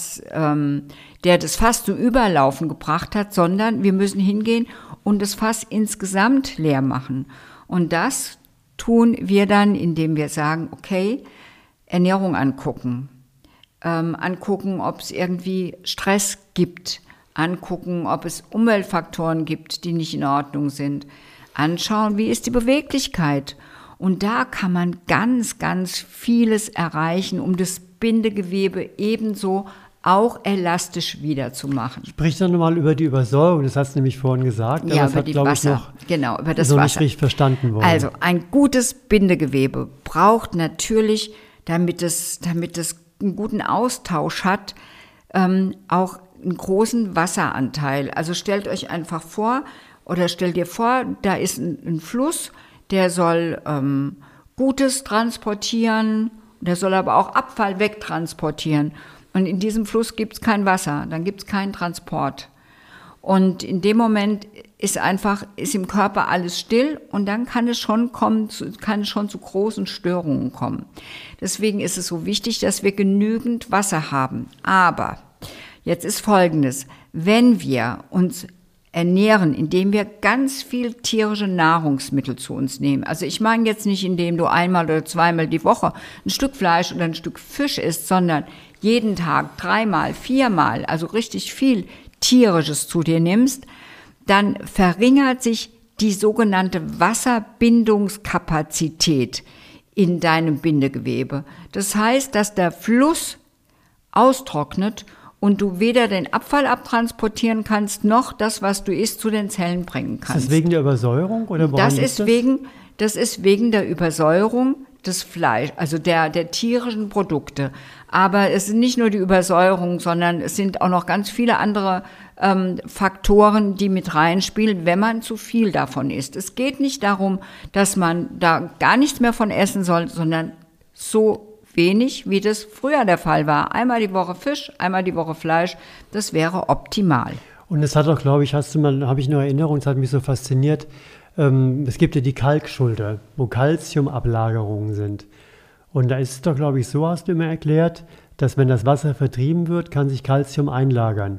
der das Fass zum Überlaufen gebracht hat, sondern wir müssen hingehen und das Fass insgesamt leer machen. Und das tun wir dann, indem wir sagen, okay, Ernährung angucken, ob es irgendwie Stress gibt, angucken, ob es Umweltfaktoren gibt, die nicht in Ordnung sind, anschauen, wie ist die Beweglichkeit. Und da kann man ganz, ganz vieles erreichen, um das Bindegewebe ebenso auch elastisch wieder zu machen. Sprich doch nochmal über die Übersäuerung, das hast du nämlich vorhin gesagt. Ja, über das Wasser. Genau, über das Wasser. Nicht richtig verstanden worden. Also ein gutes Bindegewebe braucht natürlich, damit es einen guten Austausch hat, auch einen großen Wasseranteil. Also stellt euch einfach vor, oder stell dir vor, da ist ein Fluss, der soll Gutes transportieren, der soll aber auch Abfall wegtransportieren. Und in diesem Fluss gibt es kein Wasser, dann gibt es keinen Transport. Und in dem Moment ist im Körper alles still und dann kann es schon zu großen Störungen kommen. Deswegen ist es so wichtig, dass wir genügend Wasser haben. Aber jetzt ist Folgendes: Wenn wir uns ernähren, indem wir ganz viel tierische Nahrungsmittel zu uns nehmen. Also ich meine jetzt nicht, indem du einmal oder zweimal die Woche ein Stück Fleisch oder ein Stück Fisch isst, sondern jeden Tag 3-mal, 4-mal, also richtig viel Tierisches zu dir nimmst, dann verringert sich die sogenannte Wasserbindungskapazität in deinem Bindegewebe. Das heißt, dass der Fluss austrocknet und du weder den Abfall abtransportieren kannst, noch das, was du isst, zu den Zellen bringen kannst. Ist das wegen der Übersäuerung oder woran liegt das? Das ist wegen der Übersäuerung des Fleisch, also der tierischen Produkte. Aber es sind nicht nur die Übersäuerung, sondern es sind auch noch ganz viele andere Faktoren, die mit reinspielen, wenn man zu viel davon isst. Es geht nicht darum, dass man da gar nichts mehr von essen soll, sondern so wenig, wie das früher der Fall war. Einmal die Woche Fisch, einmal die Woche Fleisch, das wäre optimal. Und es hat auch, glaube ich, habe ich eine Erinnerung, es hat mich so fasziniert, es gibt ja die Kalkschulter, wo Calciumablagerungen sind. Und da ist es doch, glaube ich, so hast du immer erklärt, dass wenn das Wasser vertrieben wird, kann sich Calcium einlagern.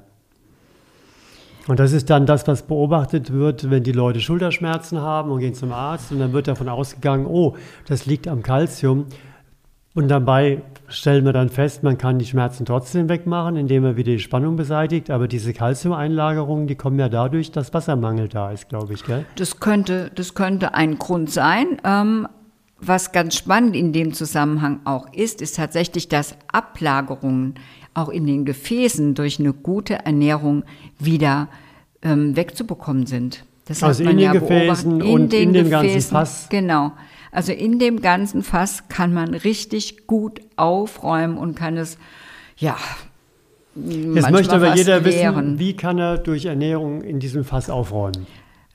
Und das ist dann das, was beobachtet wird, wenn die Leute Schulterschmerzen haben und gehen zum Arzt und dann wird davon ausgegangen, oh, das liegt am Calcium. Und dabei stellen wir dann fest, man kann die Schmerzen trotzdem wegmachen, indem man wieder die Spannung beseitigt. Aber diese Calciumeinlagerungen, die kommen ja dadurch, dass Wassermangel da ist, glaube ich, gell? Das könnte ein Grund sein. Was ganz spannend in dem Zusammenhang auch ist tatsächlich, dass Ablagerungen auch in den Gefäßen durch eine gute Ernährung wieder wegzubekommen sind. Das also in den Gefäßen und in dem ganzen Fass. Genau. Also in dem ganzen Fass kann man richtig gut aufräumen und kann es, ja, jetzt möchte aber jeder wissen, wie kann er durch Ernährung in diesem Fass aufräumen?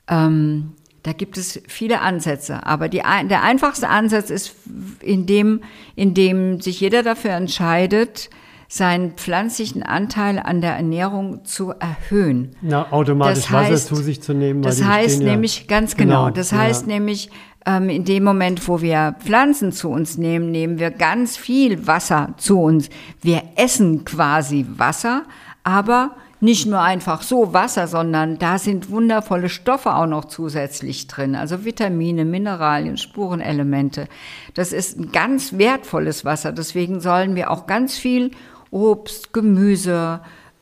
Da gibt es viele Ansätze, aber der einfachste Ansatz ist, indem sich jeder dafür entscheidet, seinen pflanzlichen Anteil an der Ernährung zu erhöhen. Na, automatisch Wasser zu sich zu nehmen. Das heißt nämlich, ganz genau, das heißt nämlich, in dem Moment, wo wir Pflanzen zu uns nehmen, nehmen wir ganz viel Wasser zu uns. Wir essen quasi Wasser, aber nicht nur einfach so Wasser, sondern da sind wundervolle Stoffe auch noch zusätzlich drin. Also Vitamine, Mineralien, Spurenelemente. Das ist ein ganz wertvolles Wasser. Deswegen sollen wir auch ganz viel Obst, Gemüse,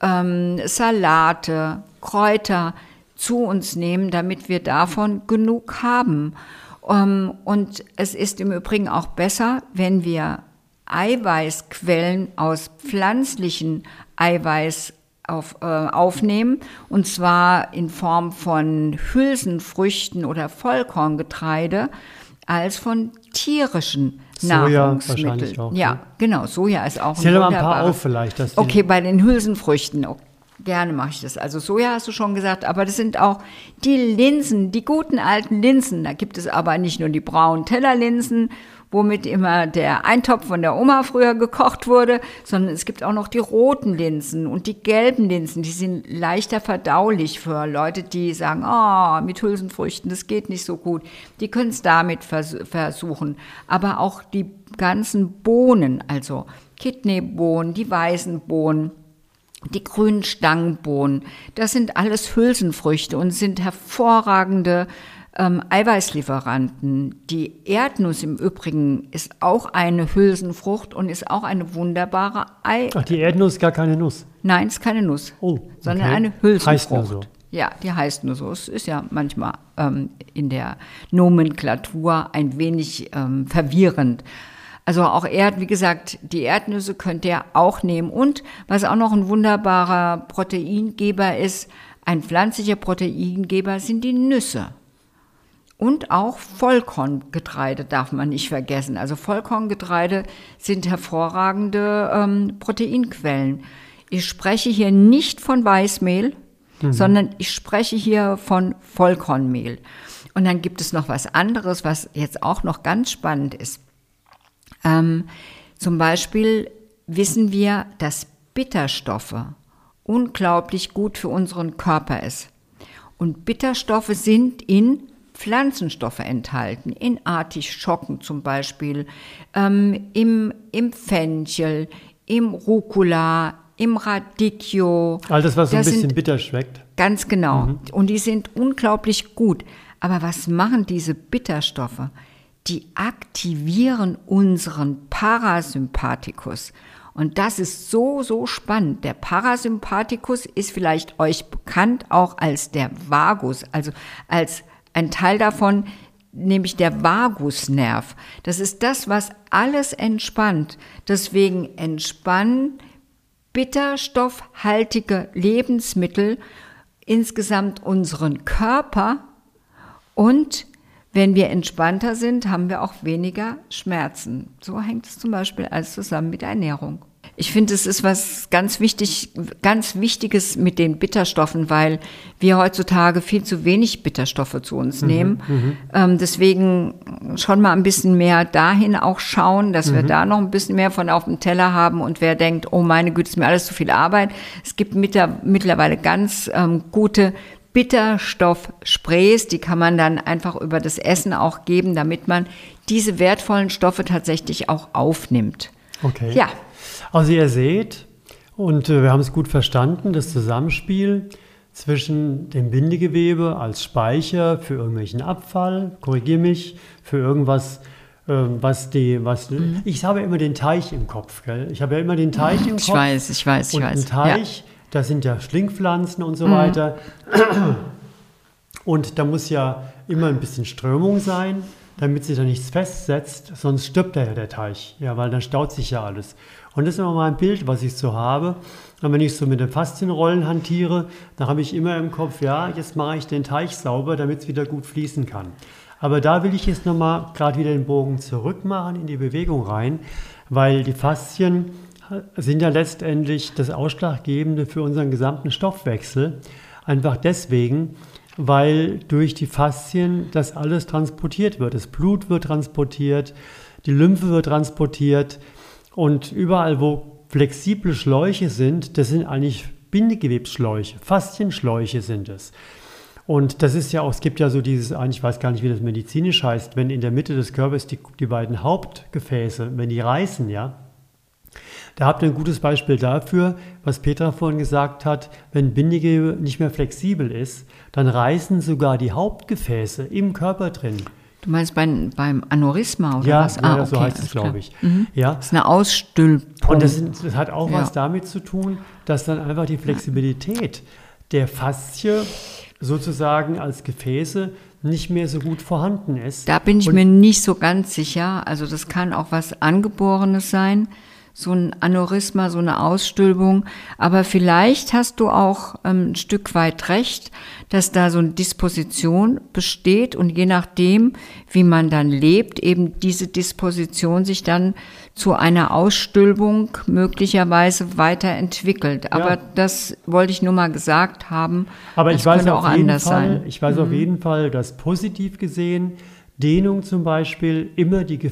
Salate, Kräuter zu uns nehmen, damit wir davon genug haben. Und es ist im Übrigen auch besser, wenn wir Eiweißquellen aus pflanzlichen Eiweiß aufnehmen, und zwar in Form von Hülsenfrüchten oder Vollkorngetreide, als von tierischen Nahrungsmitteln. Wahrscheinlich auch. Ja, genau, Soja ist auch Zähl mal ein paar auf vielleicht. Okay, bei den Hülsenfrüchten, gerne mache ich das. Also Soja hast du schon gesagt, aber das sind auch die Linsen, die guten alten Linsen. Da gibt es aber nicht nur die braunen Tellerlinsen, womit immer der Eintopf von der Oma früher gekocht wurde, sondern es gibt auch noch die roten Linsen und die gelben Linsen. Die sind leichter verdaulich für Leute, die sagen, mit Hülsenfrüchten, das geht nicht so gut. Die können es damit versuchen. Aber auch die ganzen Bohnen, also Kidneybohnen, die weißen Bohnen, die grünen Stangenbohnen, das sind alles Hülsenfrüchte und sind hervorragende Eiweißlieferanten. Die Erdnuss im Übrigen ist auch eine Hülsenfrucht und ist auch eine wunderbare Ach, die Erdnuss ist gar keine Nuss? Nein, ist keine Nuss, sondern eine Hülsenfrucht. Heißt nur so. Ja, die heißt nur so. Es ist ja manchmal in der Nomenklatur ein wenig verwirrend. Also auch wie gesagt, die Erdnüsse könnt ihr auch nehmen. Und was auch noch ein wunderbarer Proteingeber ist, ein pflanzlicher Proteingeber, sind die Nüsse. Und auch Vollkorngetreide darf man nicht vergessen. Also Vollkorngetreide sind hervorragende Proteinquellen. Ich spreche hier nicht von Weißmehl, sondern ich spreche hier von Vollkornmehl. Und dann gibt es noch was anderes, was jetzt auch noch ganz spannend ist. Zum Beispiel wissen wir, dass Bitterstoffe unglaublich gut für unseren Körper ist. Und Bitterstoffe sind in Pflanzenstoffe enthalten, in Artischocken zum Beispiel, im Fenchel, im Rucola, im Radicchio. All das, was so ein bisschen bitter schmeckt. Ganz genau. Und die sind unglaublich gut. Aber was machen diese Bitterstoffe? Die aktivieren unseren Parasympathikus. Und das ist so, so spannend. Der Parasympathikus ist vielleicht euch bekannt auch als der Vagus, also als ein Teil davon, nämlich der Vagusnerv. Das ist das, was alles entspannt. Deswegen entspannen bitterstoffhaltige Lebensmittel insgesamt unseren Körper und wenn wir entspannter sind, haben wir auch weniger Schmerzen. So hängt es zum Beispiel alles zusammen mit der Ernährung. Ich finde, es ist was ganz Wichtiges mit den Bitterstoffen, weil wir heutzutage viel zu wenig Bitterstoffe zu uns nehmen. Deswegen schon mal ein bisschen mehr dahin auch schauen, dass wir da noch ein bisschen mehr von auf dem Teller haben. Und wer denkt, oh meine Güte, ist mir alles zu viel Arbeit. Es gibt mittlerweile ganz gute Bitterstoffsprays, die kann man dann einfach über das Essen auch geben, damit man diese wertvollen Stoffe tatsächlich auch aufnimmt. Okay. Ja. Also ihr seht, und wir haben es gut verstanden, das Zusammenspiel zwischen dem Bindegewebe als Speicher für irgendwelchen Abfall, korrigiere mich, für irgendwas, ich habe immer den Teich im Kopf, gell? Ich habe ja immer den Teich im Kopf. Ich weiß. Und ein Teich, das sind ja Schlingpflanzen und so weiter. Und da muss ja immer ein bisschen Strömung sein, damit sich da nichts festsetzt, sonst stirbt ja der Teich, ja, weil dann staut sich ja alles. Und das ist immer mal ein Bild, was ich so habe. Und wenn ich so mit den Faszienrollen hantiere, dann habe ich immer im Kopf, ja, jetzt mache ich den Teich sauber, damit es wieder gut fließen kann. Aber da will ich jetzt nochmal gerade wieder den Bogen zurück machen in die Bewegung rein, weil die Faszien sind ja letztendlich das Ausschlaggebende für unseren gesamten Stoffwechsel. Einfach deswegen, weil durch die Faszien das alles transportiert wird. Das Blut wird transportiert, die Lymphe wird transportiert und überall, wo flexible Schläuche sind, das sind eigentlich Bindegewebsschläuche, Faszienschläuche sind es. Und das ist ja auch, es gibt ja so dieses, ich weiß gar nicht, wie das medizinisch heißt, wenn in der Mitte des Körpers die beiden Hauptgefäße, wenn die reißen, ja, da habt ihr ein gutes Beispiel dafür, was Petra vorhin gesagt hat, wenn Bindegewebe nicht mehr flexibel ist, dann reißen sogar die Hauptgefäße im Körper drin. Du meinst beim Aneurysma oder ja, was? Ja, so heißt es, glaube ich. Ja. Das ist eine Ausstülpung. Und das hat auch was damit zu tun, dass dann einfach die Flexibilität der Faszie sozusagen als Gefäße nicht mehr so gut vorhanden ist. Da bin ich mir nicht so ganz sicher. Also das kann auch was Angeborenes sein, so ein Aneurysma, so eine Ausstülpung. Aber vielleicht hast du auch ein Stück weit recht, dass da so eine Disposition besteht und je nachdem, wie man dann lebt, eben diese Disposition sich dann zu einer Ausstülpung möglicherweise weiterentwickelt. Aber das wollte ich nur mal gesagt haben. Aber ich weiß auch anders sein. Ich weiß auf jeden Fall, dass positiv gesehen Dehnung zum Beispiel immer die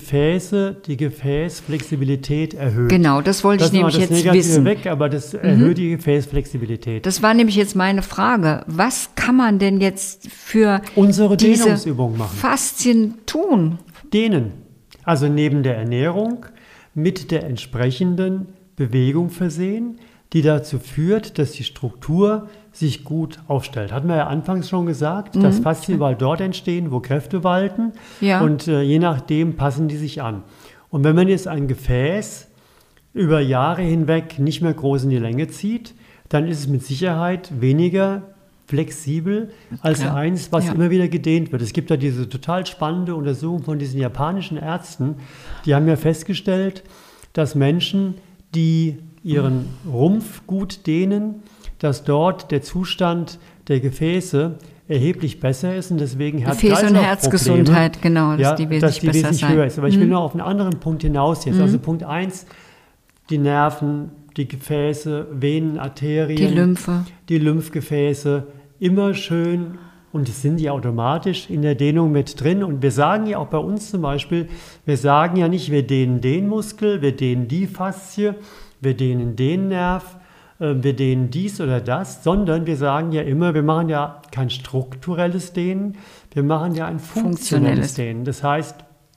Gefäßflexibilität erhöht. Genau, das wollte ich nämlich jetzt wissen. Weg, aber das erhöht die Gefäßflexibilität. Das war nämlich jetzt meine Frage. Was kann man denn jetzt für unsere diese Dehnungsübung machen? Faszien tun? Dehnen. Also neben der Ernährung mit der entsprechenden Bewegung versehen, die dazu führt, dass die Struktur sich gut aufstellt. Hatten wir ja anfangs schon gesagt, dass Faszien überall dort entstehen, wo Kräfte walten und je nachdem passen die sich an. Und wenn man jetzt ein Gefäß über Jahre hinweg nicht mehr groß in die Länge zieht, dann ist es mit Sicherheit weniger flexibel als eins, was immer wieder gedehnt wird. Es gibt ja diese total spannende Untersuchung von diesen japanischen Ärzten, die haben ja festgestellt, dass Menschen, die ihren Rumpf gut dehnen, dass dort der Zustand der Gefäße erheblich besser ist und deswegen Gefäß- und Herzgesundheit, genau, dass die wesentlich höher ist. Aber ich will nur auf einen anderen Punkt hinaus jetzt. Also Punkt 1, die Nerven, die Gefäße, Venen, Arterien, die Lymphgefäße, immer schön, und es sind die automatisch in der Dehnung mit drin. Und wir sagen ja auch bei uns zum Beispiel, wir sagen ja nicht, wir dehnen den Muskel, wir dehnen die Faszie, wir dehnen den Nerv, wir dehnen dies oder das, sondern wir sagen ja immer, wir machen ja kein strukturelles Dehnen, wir machen ja ein funktionelles Dehnen. Das heißt,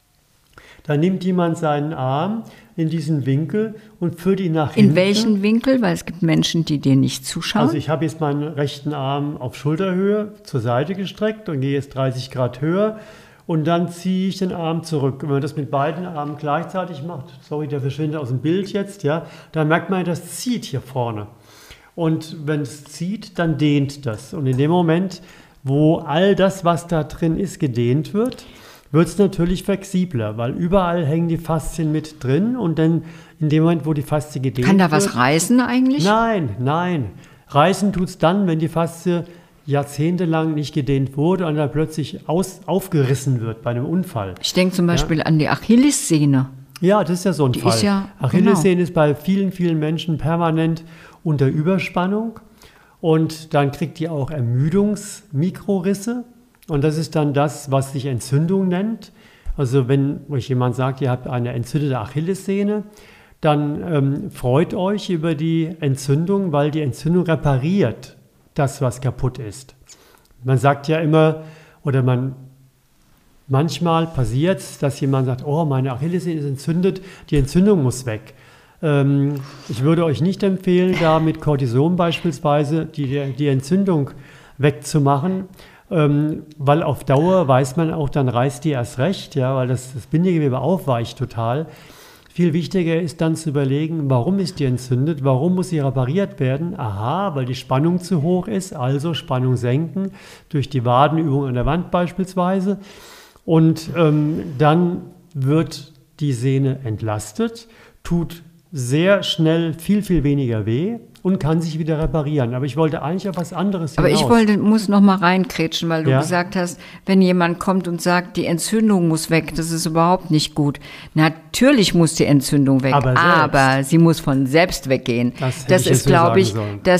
da nimmt jemand seinen Arm in diesen Winkel und führt ihn nach hinten. In welchen Winkel? Weil es gibt Menschen, die dir nicht zuschauen. Also ich habe jetzt meinen rechten Arm auf Schulterhöhe zur Seite gestreckt und gehe jetzt 30 Grad höher. Und dann ziehe ich den Arm zurück. Wenn man das mit beiden Armen gleichzeitig macht, sorry, der verschwindet aus dem Bild jetzt, ja, dann merkt man, das zieht hier vorne. Und wenn es zieht, dann dehnt das. Und in dem Moment, wo all das, was da drin ist, gedehnt wird, wird es natürlich flexibler, weil überall hängen die Faszien mit drin. Und dann in dem Moment, wo die Faszie gedehnt wird... Kann da was reißen eigentlich? Nein. Reißen tut es dann, wenn die Faszie jahrzehntelang nicht gedehnt wurde und dann plötzlich aufgerissen wird bei einem Unfall. Ich denke zum Beispiel an die Achillessehne. Ja, das ist ja so ein Fall. Ist ja, Achillessehne ist bei vielen, vielen Menschen permanent unter Überspannung und dann kriegt die auch Ermüdungsmikrorisse und das ist dann das, was sich Entzündung nennt. Also wenn euch jemand sagt, ihr habt eine entzündete Achillessehne, dann freut euch über die Entzündung, weil die Entzündung repariert das, was kaputt ist. Man sagt ja immer, oder manchmal passiert es, dass jemand sagt, oh, meine Achillessehne ist entzündet, die Entzündung muss weg. Ich würde euch nicht empfehlen, da mit Cortison beispielsweise die Entzündung wegzumachen, weil auf Dauer weiß man auch, dann reißt die erst recht, ja, weil das Bindegewebe aufweicht total. Viel wichtiger ist dann zu überlegen, warum ist die entzündet, warum muss sie repariert werden? Aha, weil die Spannung zu hoch ist, also Spannung senken, durch die Wadenübung an der Wand beispielsweise. Und dann wird die Sehne entlastet, tut sehr schnell viel, viel weniger weh und kann sich wieder reparieren. Aber ich wollte eigentlich auf was anderes hinaus. Aber ich muss noch mal reinkrätschen, weil du gesagt hast, wenn jemand kommt und sagt, die Entzündung muss weg, das ist überhaupt nicht gut. Natürlich muss die Entzündung weg, aber sie muss von selbst weggehen. Das ist, glaube ich,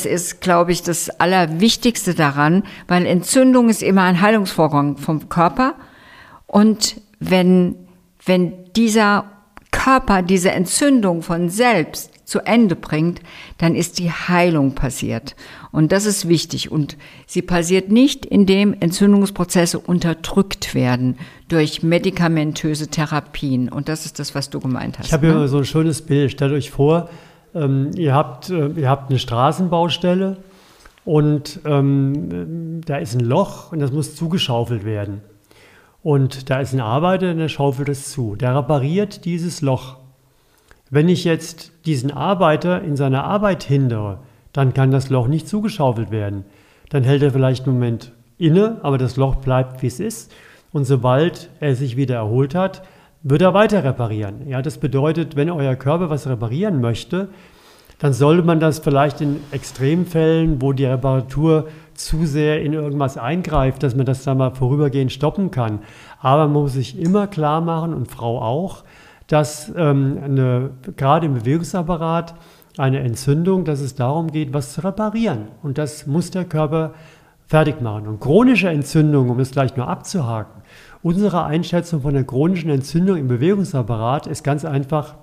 das Allerwichtigste daran, weil Entzündung ist immer ein Heilungsvorgang vom Körper. Und wenn dieser Körper diese Entzündung von selbst zu Ende bringt, dann ist die Heilung passiert. Und das ist wichtig. Und sie passiert nicht, indem Entzündungsprozesse unterdrückt werden durch medikamentöse Therapien. Und das ist das, was du gemeint hast. Ich habe hier so ein schönes Bild. Stellt euch vor, ihr habt eine Straßenbaustelle und da ist ein Loch und das muss zugeschaufelt werden. Und da ist ein Arbeiter, der schaufelt es zu. Der repariert dieses Loch. Wenn ich jetzt diesen Arbeiter in seiner Arbeit hindere, dann kann das Loch nicht zugeschaufelt werden. Dann hält er vielleicht einen Moment inne, aber das Loch bleibt, wie es ist. Und sobald er sich wieder erholt hat, wird er weiter reparieren. Ja, das bedeutet, wenn euer Körper was reparieren möchte, dann sollte man das vielleicht in Extremfällen, wo die Reparatur zu sehr in irgendwas eingreift, dass man das dann mal vorübergehend stoppen kann. Aber man muss sich immer klar machen, und Frau auch, dass gerade im Bewegungsapparat eine Entzündung, dass es darum geht, was zu reparieren. Und das muss der Körper fertig machen. Und chronische Entzündung, um das gleich nur abzuhaken, unsere Einschätzung von der chronischen Entzündung im Bewegungsapparat ist ganz einfach,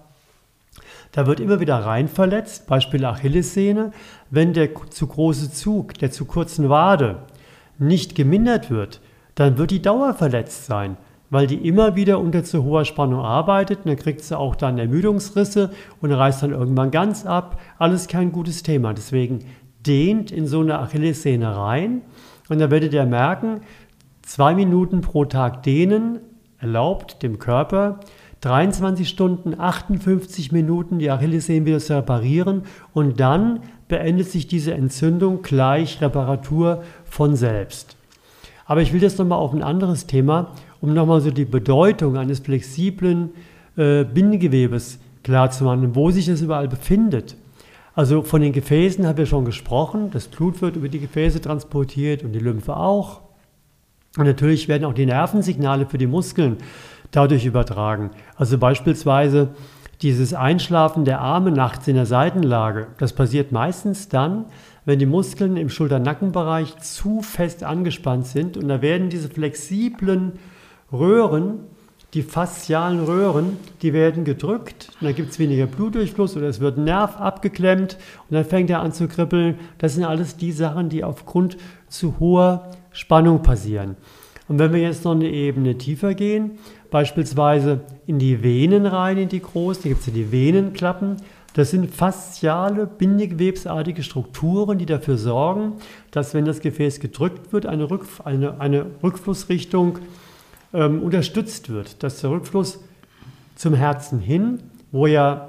da wird immer wieder rein verletzt, Beispiel Achillessehne, wenn der zu große Zug der zu kurzen Wade nicht gemindert wird, dann wird die Dauer verletzt sein, weil die immer wieder unter zu hoher Spannung arbeitet und dann kriegt sie auch dann Ermüdungsrisse und reißt dann irgendwann ganz ab. Alles kein gutes Thema. Deswegen dehnt in so eine Achillessehne rein und dann werdet ihr merken, 2 Minuten pro Tag dehnen erlaubt dem Körper 23 Stunden, 58 Minuten die Achillessehne wieder zu reparieren und dann beendet sich diese Entzündung gleich Reparatur von selbst. Aber ich will jetzt nochmal auf ein anderes Thema, um nochmal so die Bedeutung eines flexiblen Bindegewebes klarzumachen, wo sich das überall befindet. Also von den Gefäßen haben wir schon gesprochen, das Blut wird über die Gefäße transportiert und die Lymphe auch. Und natürlich werden auch die Nervensignale für die Muskeln dadurch übertragen. Also beispielsweise dieses Einschlafen der Arme nachts in der Seitenlage, das passiert meistens dann, wenn die Muskeln im Schulter-Nackenbereich zu fest angespannt sind und da werden diese flexiblen Röhren, die faszialen Röhren, die werden gedrückt und dann gibt es weniger Blutdurchfluss oder es wird ein Nerv abgeklemmt und dann fängt er an zu kribbeln. Das sind alles die Sachen, die aufgrund zu hoher Spannung passieren. Und wenn wir jetzt noch eine Ebene tiefer gehen, beispielsweise in die Venen rein, in die großen, da gibt es ja die Venenklappen, das sind fasziale, bindegewebsartige Strukturen, die dafür sorgen, dass wenn das Gefäß gedrückt wird, eine Rückflussrichtung unterstützt wird, dass der Rückfluss zum Herzen hin, wo ja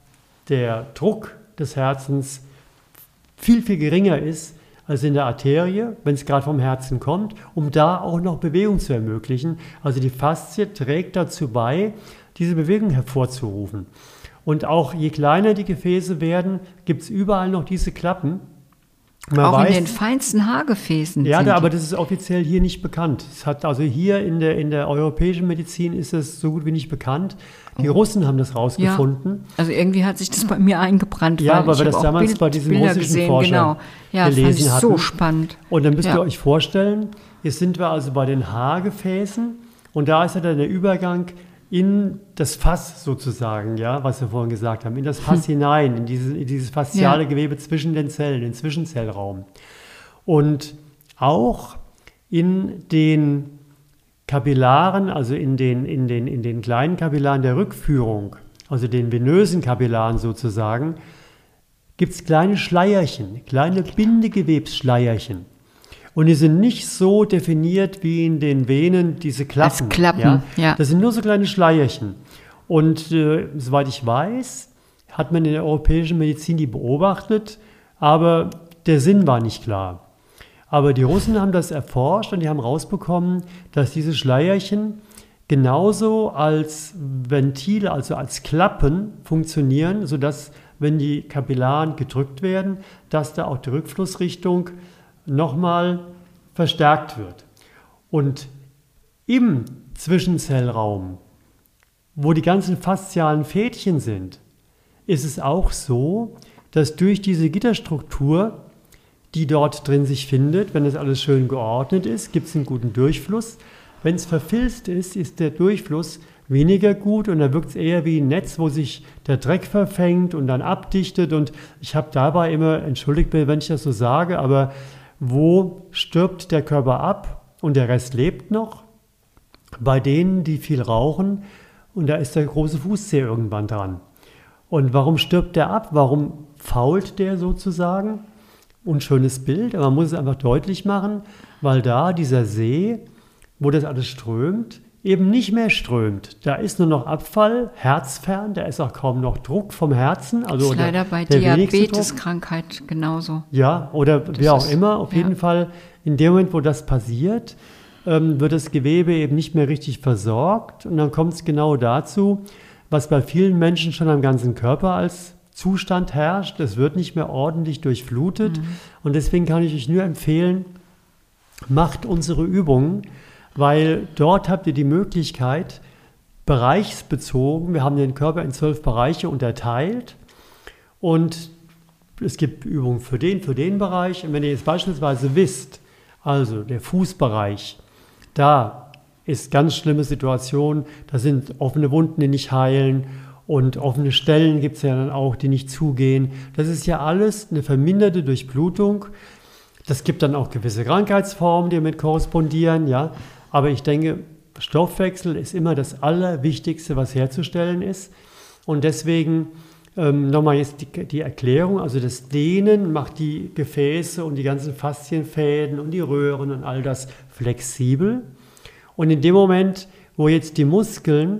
der Druck des Herzens viel, viel geringer ist als in der Arterie, wenn es gerade vom Herzen kommt, um da auch noch Bewegung zu ermöglichen. Also die Faszie trägt dazu bei, diese Bewegung hervorzurufen. Und auch je kleiner die Gefäße werden, gibt es überall noch diese Klappen. Auch in den feinsten Haargefäßen. Ja, aber das ist offiziell hier nicht bekannt. Es hat also hier in der europäischen Medizin ist es so gut wie nicht bekannt. Die Russen haben das rausgefunden. Ja, also irgendwie hat sich das bei mir eingebrannt. Ja, weil wir das damals bei diesem russischen Forscher gelesen hatten. So spannend. Und dann müsst ihr euch vorstellen, jetzt sind wir also bei den Haargefäßen und da ist ja dann der Übergang in das Fass sozusagen, ja, was wir vorhin gesagt haben, in das Fass hinein, in dieses fasziale Gewebe zwischen den Zellen, den Zwischenzellraum. Und auch in den Kapillaren, also in den kleinen Kapillaren der Rückführung, also den venösen Kapillaren sozusagen, gibt es kleine Schleierchen, kleine Bindegewebsschleierchen. Und die sind nicht so definiert wie in den Venen, diese Klappen. Als Klappen, ja. Das sind nur so kleine Schleierchen. Und soweit ich weiß, hat man in der europäischen Medizin die beobachtet, aber der Sinn war nicht klar. Aber die Russen haben das erforscht und die haben rausbekommen, dass diese Schleierchen genauso als Ventile, also als Klappen funktionieren, sodass, wenn die Kapillaren gedrückt werden, dass da auch die Rückflussrichtung nochmal verstärkt wird. Und im Zwischenzellraum, wo die ganzen faszialen Fädchen sind, ist es auch so, dass durch diese Gitterstruktur, die dort drin sich findet, wenn das alles schön geordnet ist, gibt es einen guten Durchfluss. Wenn es verfilzt ist, ist der Durchfluss weniger gut und da wirkt es eher wie ein Netz, wo sich der Dreck verfängt und dann abdichtet. Und ich habe dabei immer, entschuldigt mir, wenn ich das so sage, aber wo stirbt der Körper ab und der Rest lebt noch? Bei denen, die viel rauchen, und da ist der große Fußzeh irgendwann dran. Und warum stirbt der ab? Warum fault der sozusagen? Unschönes Bild, aber man muss es einfach deutlich machen, weil da dieser See, wo das alles strömt, eben nicht mehr strömt. Da ist nur noch Abfall, herzfern, da ist auch kaum noch Druck vom Herzen. Also das ist leider bei Diabeteskrankheit genauso. Ja, oder wie auch immer. Auf jeden Fall, in dem Moment, wo das passiert, wird das Gewebe eben nicht mehr richtig versorgt. Und dann kommt es genau dazu, was bei vielen Menschen schon am ganzen Körper als Zustand herrscht. Es wird nicht mehr ordentlich durchflutet. Und deswegen kann ich euch nur empfehlen, macht unsere Übungen, weil dort habt ihr die Möglichkeit, bereichsbezogen, wir haben den Körper in 12 Bereiche unterteilt und es gibt Übungen für den Bereich. Und wenn ihr jetzt beispielsweise wisst, also der Fußbereich, da ist ganz schlimme Situation, da sind offene Wunden, die nicht heilen und offene Stellen gibt es ja dann auch, die nicht zugehen. Das ist ja alles eine verminderte Durchblutung. Das gibt dann auch gewisse Krankheitsformen, die damit korrespondieren, ja. Aber ich denke, Stoffwechsel ist immer das Allerwichtigste, was herzustellen ist. Und deswegen nochmal jetzt die Erklärung, also das Dehnen macht die Gefäße und die ganzen Faszienfäden und die Röhren und all das flexibel. Und in dem Moment, wo jetzt die Muskeln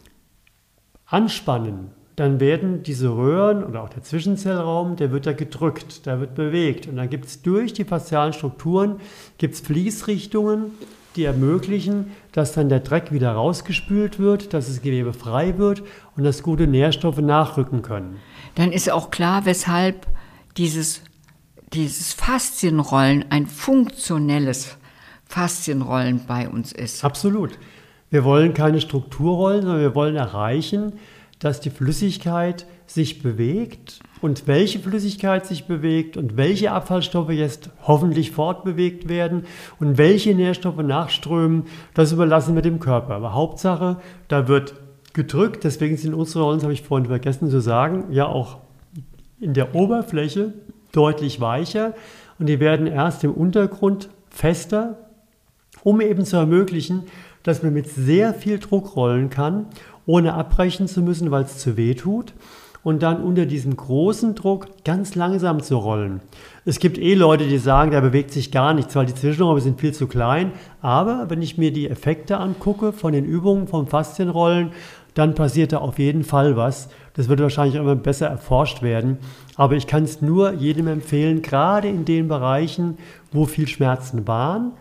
anspannen, dann werden diese Röhren oder auch der Zwischenzellraum, der wird da gedrückt, der wird bewegt. Und dann gibt es durch die faszialen Strukturen gibt's Fließrichtungen, die ermöglichen, dass dann der Dreck wieder rausgespült wird, dass das Gewebe frei wird und dass gute Nährstoffe nachrücken können. Dann ist auch klar, weshalb dieses Faszienrollen ein funktionelles Faszienrollen bei uns ist. Absolut. Wir wollen keine Strukturrollen, sondern wir wollen erreichen, dass die Flüssigkeit sich bewegt und welche Flüssigkeit sich bewegt und welche Abfallstoffe jetzt hoffentlich fortbewegt werden und welche Nährstoffe nachströmen, das überlassen wir dem Körper. Aber Hauptsache, da wird gedrückt, deswegen sind unsere Rollen, das habe ich vorhin vergessen zu sagen, ja auch in der Oberfläche deutlich weicher und die werden erst im Untergrund fester, um eben zu ermöglichen, dass man mit sehr viel Druck rollen kann, ohne abbrechen zu müssen, weil es zu weh tut. Und dann unter diesem großen Druck ganz langsam zu rollen. Es gibt Leute, die sagen, da bewegt sich gar nichts, weil die Zwischenräume sind viel zu klein. Aber wenn ich mir die Effekte angucke von den Übungen, vom Faszienrollen, dann passiert da auf jeden Fall was. Das wird wahrscheinlich immer besser erforscht werden. Aber ich kann es nur jedem empfehlen, gerade in den Bereichen, wo viel Schmerzen waren,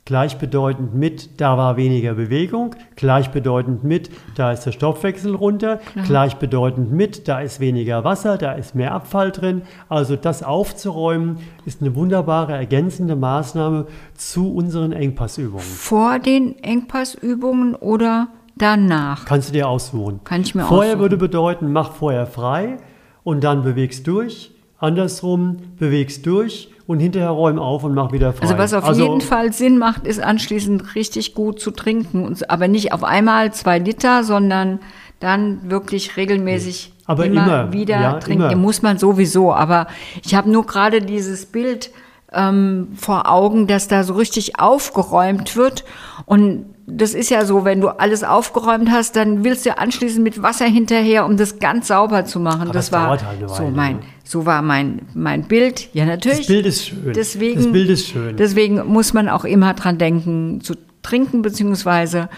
gleichbedeutend mit, da war weniger Bewegung, gleichbedeutend mit, da ist der Stoffwechsel runter, gleichbedeutend mit, da ist weniger Wasser, da ist mehr Abfall drin. Also das aufzuräumen ist eine wunderbare ergänzende Maßnahme zu unseren Engpassübungen. Vor den Engpassübungen oder danach? Kannst du dir aussuchen. Kann ich mir Vorher aussuchen. würde bedeuten, mach vorher frei und dann bewegst durch. Andersrum, bewegst durch und hinterher räum auf und mach wieder frei. Also was auf jeden Fall Sinn macht, ist anschließend richtig gut zu trinken. Aber nicht auf einmal 2 Liter, sondern dann wirklich regelmäßig aber immer wieder trinken. Immer. Muss man sowieso. Aber ich habe nur gerade dieses Bild vor Augen, dass da so richtig aufgeräumt wird. Und das ist ja so, wenn du alles aufgeräumt hast, dann willst du anschließend mit Wasser hinterher, um das ganz sauber zu machen. Aber das es war dauert halt eine Weile, so war mein Bild. Ja, natürlich. Das Bild ist schön. Deswegen, das Bild ist schön. Deswegen muss man auch immer dran denken, zu trinken, beziehungsweise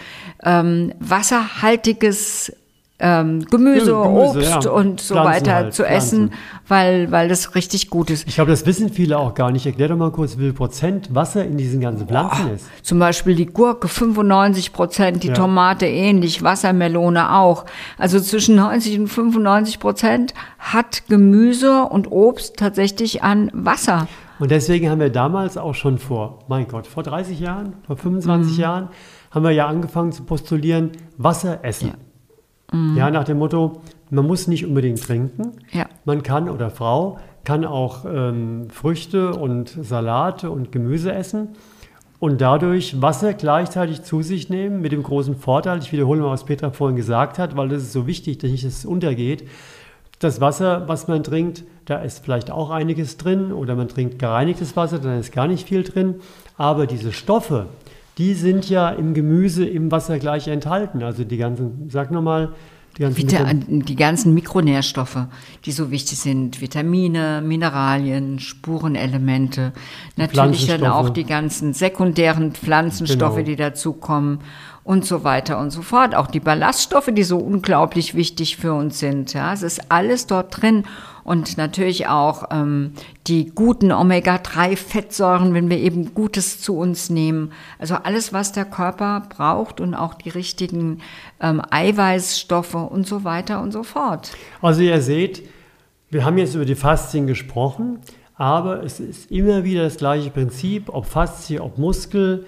wasserhaltiges Gemüse, Obst und so weiter zu essen, weil das richtig gut ist. Ich glaube, das wissen viele auch gar nicht. Erklär doch mal kurz, wie viel Prozent Wasser in diesen ganzen Pflanzen ist. Zum Beispiel die Gurke 95%, die Tomate ähnlich, Wassermelone auch. Also zwischen 90 und 95% hat Gemüse und Obst tatsächlich an Wasser. Und deswegen haben wir damals auch schon vor 30 Jahren, vor 25 Jahren, haben wir ja angefangen zu postulieren, Wasser essen. Ja. Ja, nach dem Motto, man muss nicht unbedingt trinken. Ja. Man kann oder Frau kann auch Früchte und Salate und Gemüse essen und dadurch Wasser gleichzeitig zu sich nehmen mit dem großen Vorteil, ich wiederhole mal, was Petra vorhin gesagt hat, weil das ist so wichtig, dass nicht es untergeht. Das Wasser, was man trinkt, da ist vielleicht auch einiges drin oder man trinkt gereinigtes Wasser, dann ist gar nicht viel drin. Aber diese Stoffe, die sind ja im Gemüse, im Wasser gleich enthalten. Also die ganzen, sag nochmal, die ganzen Mikronährstoffe, die so wichtig sind, Vitamine, Mineralien, Spurenelemente, natürlich dann auch die ganzen sekundären Pflanzenstoffe, die dazukommen und so weiter und so fort. Auch die Ballaststoffe, die so unglaublich wichtig für uns sind. Ja, es ist alles dort drin. Und natürlich auch die guten Omega-3-Fettsäuren, wenn wir eben Gutes zu uns nehmen. Also alles, was der Körper braucht und auch die richtigen Eiweißstoffe und so weiter und so fort. Also ihr seht, wir haben jetzt über die Faszien gesprochen, aber es ist immer wieder das gleiche Prinzip, ob Faszie, ob Muskel.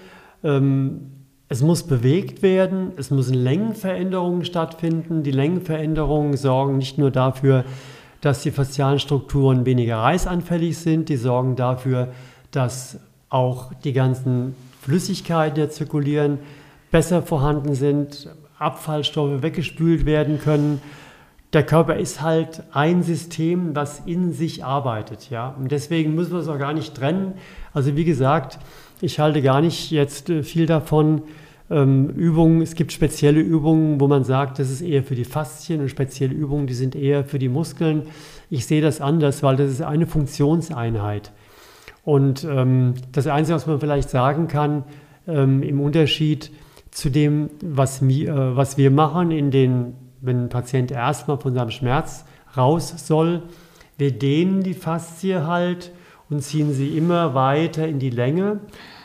Es muss bewegt werden, es müssen Längenveränderungen stattfinden. Die Längenveränderungen sorgen nicht nur dafür, dass die faszialen Strukturen weniger reißanfällig sind. Die sorgen dafür, dass auch die ganzen Flüssigkeiten, die zirkulieren, besser vorhanden sind, Abfallstoffe weggespült werden können. Der Körper ist halt ein System, das in sich arbeitet. Ja? Und deswegen müssen wir es auch gar nicht trennen. Also wie gesagt, ich halte gar nicht jetzt viel davon, Übungen, es gibt spezielle Übungen, wo man sagt, das ist eher für die Faszien und spezielle Übungen, die sind eher für die Muskeln. Ich sehe das anders, weil das ist eine Funktionseinheit. Und das Einzige, was man vielleicht sagen kann, im Unterschied zu dem, was wir machen, wenn ein Patient erstmal von seinem Schmerz raus soll, wir dehnen die Faszie halt und ziehen sie immer weiter in die Länge.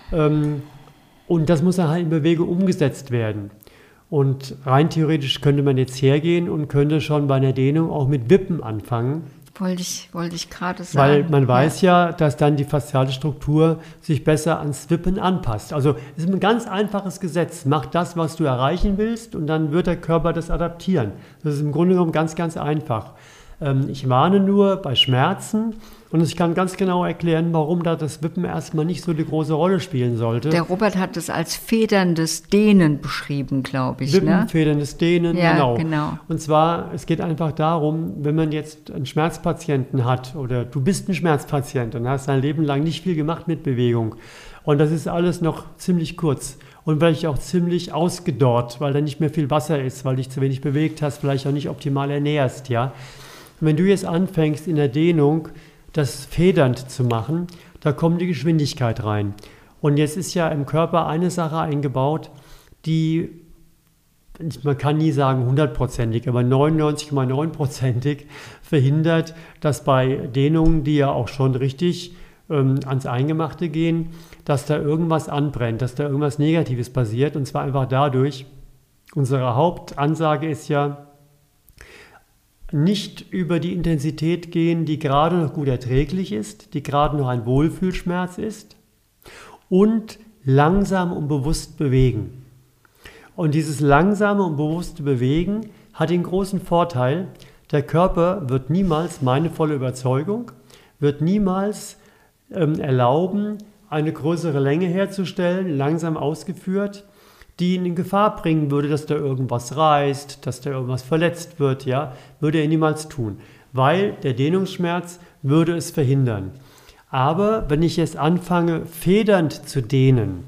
Und das muss dann halt in Bewegung umgesetzt werden. Und rein theoretisch könnte man jetzt hergehen und könnte schon bei einer Dehnung auch mit Wippen anfangen. Wollte ich gerade sagen. Weil man weiß ja, dass dann die fasziale Struktur sich besser ans Wippen anpasst. Also es ist ein ganz einfaches Gesetz. Mach das, was du erreichen willst und dann wird der Körper das adaptieren. Das ist im Grunde genommen ganz, ganz einfach. Ich warne nur bei Schmerzen und ich kann ganz genau erklären, warum da das Wippen erstmal nicht so eine große Rolle spielen sollte. Der Robert hat es als federndes Dehnen beschrieben, glaube ich. Wippen, federndes Dehnen, ja, genau. Und zwar, es geht einfach darum, wenn man jetzt einen Schmerzpatienten hat oder du bist ein Schmerzpatient und hast dein Leben lang nicht viel gemacht mit Bewegung und das ist alles noch ziemlich kurz und vielleicht auch ziemlich ausgedorrt, weil da nicht mehr viel Wasser ist, weil dich zu wenig bewegt hast, vielleicht auch nicht optimal ernährst, ja. Wenn du jetzt anfängst in der Dehnung, das federnd zu machen, da kommt die Geschwindigkeit rein. Und jetzt ist ja im Körper eine Sache eingebaut, die, man kann nie sagen 100%ig, aber 99,9%ig verhindert, dass bei Dehnungen, die ja auch schon richtig ans Eingemachte gehen, dass da irgendwas anbrennt, dass da irgendwas Negatives passiert. Und zwar einfach dadurch, unsere Hauptansage ist ja, nicht über die Intensität gehen, die gerade noch gut erträglich ist, die gerade noch ein Wohlfühlschmerz ist, und langsam und bewusst bewegen. Und dieses langsame und bewusste Bewegen hat den großen Vorteil, der Körper wird niemals, meine volle Überzeugung, wird niemals erlauben, eine größere Länge herzustellen, langsam ausgeführt, die ihn in Gefahr bringen würde, dass da irgendwas reißt, dass da irgendwas verletzt wird, ja, würde er niemals tun, weil der Dehnungsschmerz würde es verhindern. Aber wenn ich jetzt anfange, federnd zu dehnen,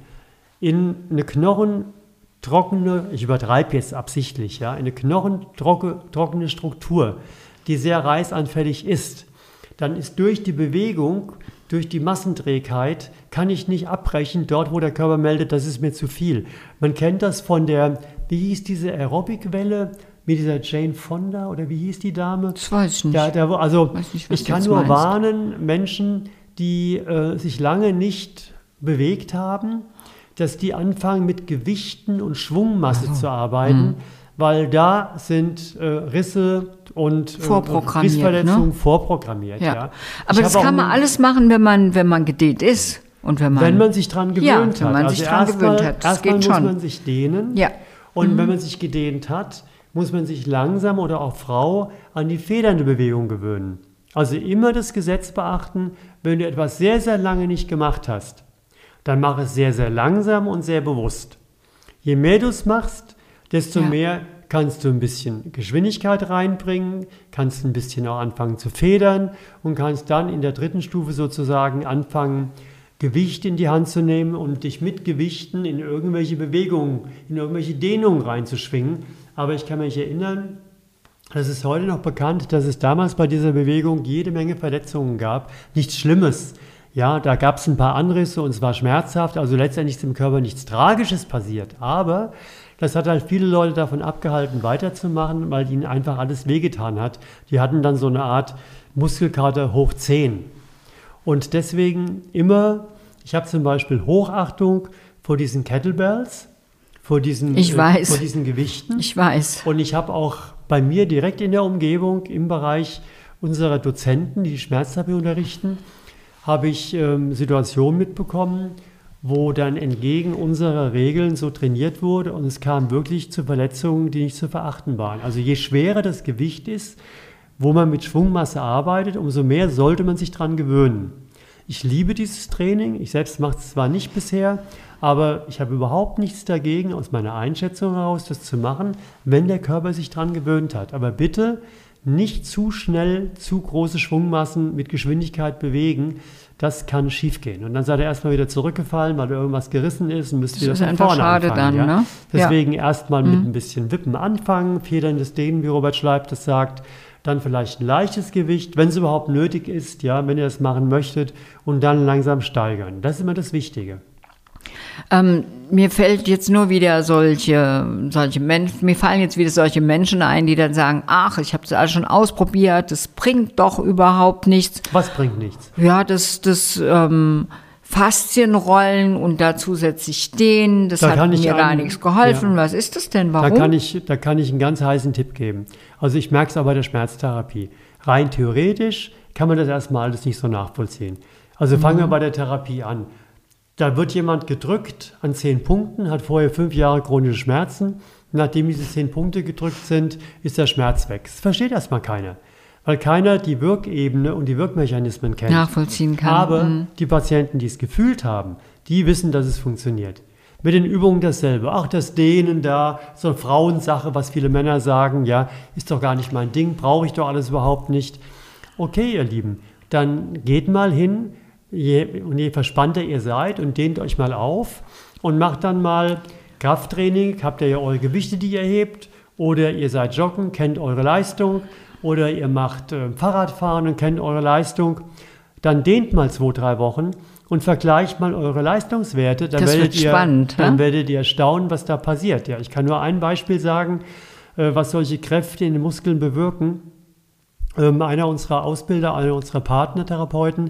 in eine knochentrockene, ich übertreibe jetzt absichtlich, ja, eine knochentrockene Struktur, die sehr reißanfällig ist, dann ist durch die Bewegung, durch die Massenträgheit, kann ich nicht abbrechen, dort wo der Körper meldet, das ist mir zu viel. Man kennt das von der, wie hieß diese Aerobic-Welle, mit dieser Jane Fonda, oder wie hieß die Dame? Das weiß ich nicht. Weiß nicht, ich kann nur warnen, Menschen, die sich lange nicht bewegt haben, dass die anfangen mit Gewichten und Schwungmasse zu arbeiten, weil da sind Risse und Rissverletzungen vorprogrammiert. Ja. Aber das kann man alles machen, wenn man gedehnt ist. Und wenn man sich dran gewöhnt hat. Erstmal muss schon. Man sich dehnen. Ja. Und wenn man sich gedehnt hat, muss man sich langsam oder auch Frau an die federnde Bewegung gewöhnen. Also immer das Gesetz beachten, wenn du etwas sehr, sehr lange nicht gemacht hast, dann mach es sehr, sehr langsam und sehr bewusst. Je mehr du es machst, desto mehr kannst du ein bisschen Geschwindigkeit reinbringen, kannst ein bisschen auch anfangen zu federn und kannst dann in der dritten Stufe sozusagen anfangen, Gewicht in die Hand zu nehmen und dich mit Gewichten in irgendwelche Bewegungen, in irgendwelche Dehnungen reinzuschwingen. Aber ich kann mich erinnern, das ist heute noch bekannt, dass es damals bei dieser Bewegung jede Menge Verletzungen gab. Nichts Schlimmes. Ja, da gab es ein paar Anrisse und es war schmerzhaft. Also letztendlich ist im Körper nichts Tragisches passiert. Aber das hat halt viele Leute davon abgehalten, weiterzumachen, weil ihnen einfach alles wehgetan hat. Die hatten dann so eine Art Muskelkater hoch 10. Und deswegen immer, ich habe zum Beispiel Hochachtung vor diesen Kettlebells, vor diesen Gewichten. Ich weiß. Und ich habe auch bei mir direkt in der Umgebung, im Bereich unserer Dozenten, die Schmerztherapie unterrichten, habe ich Situationen mitbekommen, wo dann entgegen unserer Regeln so trainiert wurde und es kam wirklich zu Verletzungen, die nicht zu verachten waren. Also je schwerer das Gewicht ist, wo man mit Schwungmasse arbeitet, umso mehr sollte man sich dran gewöhnen. Ich liebe dieses Training, ich selbst mache es zwar nicht bisher, aber ich habe überhaupt nichts dagegen, aus meiner Einschätzung heraus, das zu machen, wenn der Körper sich dran gewöhnt hat. Aber bitte nicht zu schnell, zu große Schwungmassen mit Geschwindigkeit bewegen, das kann schiefgehen. Und dann seid ihr erstmal wieder zurückgefallen, weil irgendwas gerissen ist und müsst wieder von vorne anfangen. Dann, ja? Ne? Deswegen erstmal mit ein bisschen Wippen anfangen, federndes Dehnen, wie Robert Schleib das sagt, dann vielleicht ein leichtes Gewicht, wenn es überhaupt nötig ist, ja, wenn ihr das machen möchtet, und dann langsam steigern. Das ist immer das Wichtige. Mir fällt jetzt nur wieder solche Menschen, mir fallen jetzt wieder solche Menschen ein, die dann sagen, ach, ich habe das alles schon ausprobiert, das bringt doch überhaupt nichts. Was bringt nichts? Ja, das Faszienrollen und da zusätzlich dehnen, das hat mir gar nichts geholfen. Ja. Was ist das denn? Warum? Da kann ich einen ganz heißen Tipp geben. Also ich merke es auch bei der Schmerztherapie. Rein theoretisch kann man das erstmal alles nicht so nachvollziehen. Also fangen wir bei der Therapie an. Da wird jemand gedrückt an 10 Punkten, hat vorher 5 Jahre chronische Schmerzen. Nachdem diese 10 Punkte gedrückt sind, ist der Schmerz weg. Das versteht erstmal keiner, weil keiner die Wirkebene und die Wirkmechanismen kennt. Nachvollziehen kann. Aber die Patienten, die es gefühlt haben, die wissen, dass es funktioniert. Mit den Übungen dasselbe. Ach, das Dehnen da, so eine Frauensache, was viele Männer sagen, ja, ist doch gar nicht mein Ding, brauche ich doch alles überhaupt nicht. Okay, ihr Lieben, dann geht mal hin, je verspannter ihr seid und dehnt euch mal auf und macht dann mal Krafttraining. Habt ihr ja eure Gewichte, die ihr hebt, oder ihr seid joggen, kennt eure Leistung, oder ihr macht Fahrradfahren und kennt eure Leistung. Dann dehnt mal 2-3 Wochen und vergleicht mal eure Leistungswerte. Dann werdet ihr staunen, was da passiert. Ja, ich kann nur ein Beispiel sagen, was solche Kräfte in den Muskeln bewirken. Einer unserer Ausbilder, einer unserer Partnertherapeuten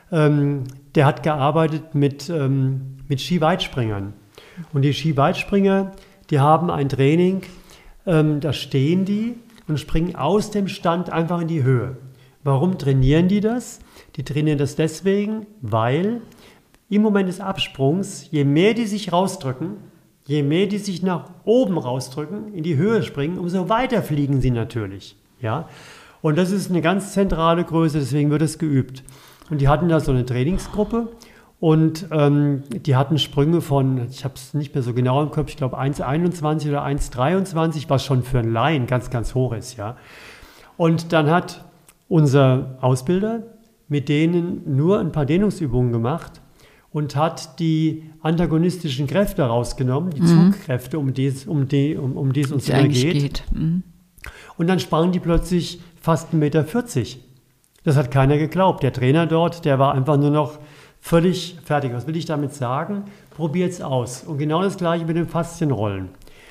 der hat gearbeitet mit Skiweitspringern. Und die Skiweitspringer, die haben ein Training, da stehen die und springen aus dem Stand einfach in die Höhe. Warum trainieren die das? Die trainieren das deswegen, weil im Moment des Absprungs, je mehr die sich rausdrücken, je mehr die sich nach oben rausdrücken, in die Höhe springen, umso weiter fliegen sie natürlich. Ja? Und das ist eine ganz zentrale Größe, deswegen wird es geübt. Und die hatten da so eine Trainingsgruppe und die hatten Sprünge von, ich habe es nicht mehr so genau im Kopf, ich glaube 1,21 oder 1,23, was schon für einen Laien ganz, ganz hoch ist. Ja? Und dann hat unser Ausbilder mit denen nur ein paar Dehnungsübungen gemacht und hat die antagonistischen Kräfte rausgenommen, die Zugkräfte, um die es uns immer geht. Und dann sprangen die plötzlich fast 1,40 Meter. Das hat keiner geglaubt. Der Trainer dort, der war einfach nur noch völlig fertig. Was will ich damit sagen? Probiert's aus. Und genau das Gleiche mit dem Faszienrollen.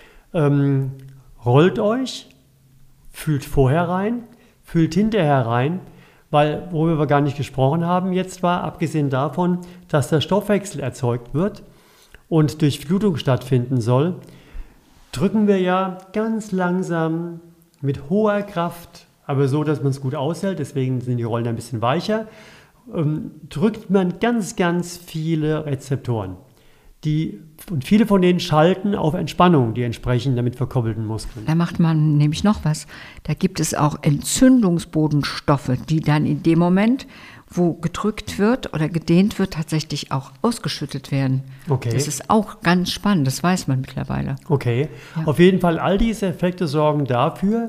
Rollt euch, fühlt vorher rein, fühlt hinterher rein, weil, worüber wir gar nicht gesprochen haben jetzt war, abgesehen davon, dass der Stoffwechsel erzeugt wird und Durchblutung stattfinden soll, drücken wir ja ganz langsam mit hoher Kraft, aber so, dass man es gut aushält, deswegen sind die Rollen ein bisschen weicher, drückt man ganz, ganz viele Rezeptoren. Und viele von denen schalten auf Entspannung, die entsprechend damit verkoppelten Muskeln. Da macht man nämlich noch was. Da gibt es auch Entzündungsbotenstoffe, die dann in dem Moment, wo gedrückt wird oder gedehnt wird, tatsächlich auch ausgeschüttet werden. Okay. Das ist auch ganz spannend, das weiß man mittlerweile. Okay, ja. Auf jeden Fall, all diese Effekte sorgen dafür,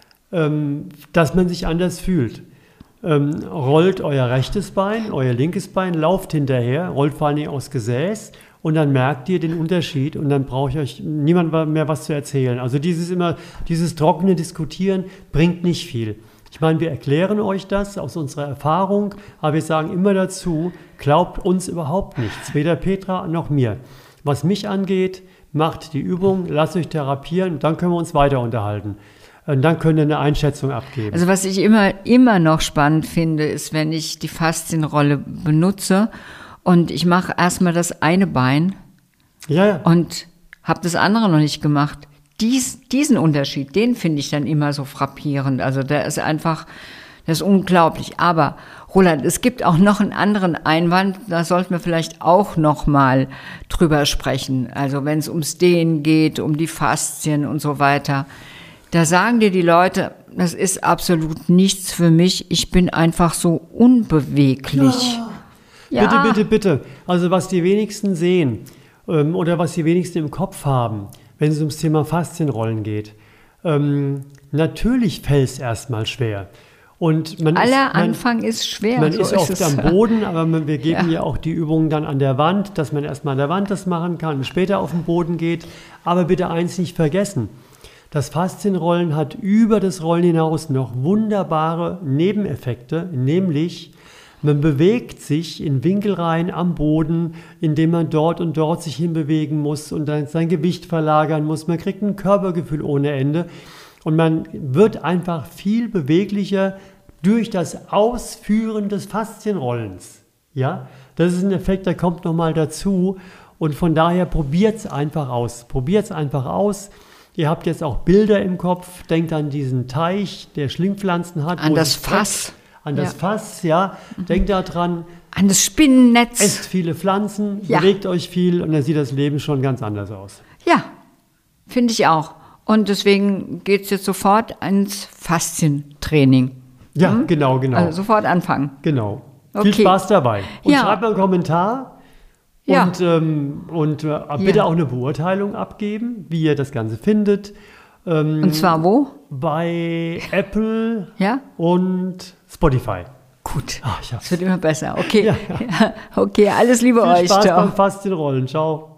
dass man sich anders fühlt. Rollt euer rechtes Bein, euer linkes Bein, lauft hinterher, rollt vor allem aufs Gesäß und dann merkt ihr den Unterschied und dann braucht euch niemand mehr was zu erzählen. Also dieses trockene Diskutieren bringt nicht viel. Ich meine, wir erklären euch das aus unserer Erfahrung, aber wir sagen immer dazu, glaubt uns überhaupt nichts, weder Petra noch mir. Was mich angeht, macht die Übung, lasst euch therapieren und dann können wir uns weiter unterhalten. Und dann könnt ihr eine Einschätzung abgeben. Also was ich immer noch spannend finde, ist, wenn ich die Faszienrolle benutze und ich mache erstmal das eine Bein und habe das andere noch nicht gemacht. Diesen Unterschied, den finde ich dann immer so frappierend. Also das ist unglaublich. Aber Roland, es gibt auch noch einen anderen Einwand, da sollten wir vielleicht auch noch mal drüber sprechen. Also wenn es ums Dehnen geht, um die Faszien und so weiter. Da sagen dir die Leute, das ist absolut nichts für mich, ich bin einfach so unbeweglich. Ja. Bitte. Also was die wenigsten sehen oder was die wenigsten im Kopf haben, wenn es ums Thema Faszienrollen geht, natürlich fällt es erstmal schwer. Und Anfang ist schwer. Man ist oft am Boden, aber wir geben ja auch die Übungen dann an der Wand, dass man erstmal an der Wand das machen kann und später auf den Boden geht. Aber bitte eins nicht vergessen. Das Faszienrollen hat über das Rollen hinaus noch wunderbare Nebeneffekte, nämlich man bewegt sich in Winkelreihen am Boden, indem man dort und dort sich hinbewegen muss und dann sein Gewicht verlagern muss. Man kriegt ein Körpergefühl ohne Ende und man wird einfach viel beweglicher durch das Ausführen des Faszienrollens. Ja, das ist ein Effekt, der kommt nochmal dazu und von daher probiert es einfach aus. Ihr habt jetzt auch Bilder im Kopf, denkt an diesen Teich, der Schlingpflanzen hat. An das Fass. Fass, ja. Denkt daran. An das Spinnennetz. Esst viele Pflanzen, bewegt euch viel und dann sieht das Leben schon ganz anders aus. Ja, finde ich auch. Und deswegen geht es jetzt sofort ins Faszientraining. Ja, genau. Also sofort anfangen. Genau. Okay. Viel Spaß dabei. Und schreibt mal einen Kommentar. Und bitte auch eine Beurteilung abgeben, wie ihr das Ganze findet. Und zwar wo? Bei Apple und Spotify. Gut, es wird immer besser. Okay, okay, alles Liebe Viel euch. Spaß beim Faszienrollen. Ciao.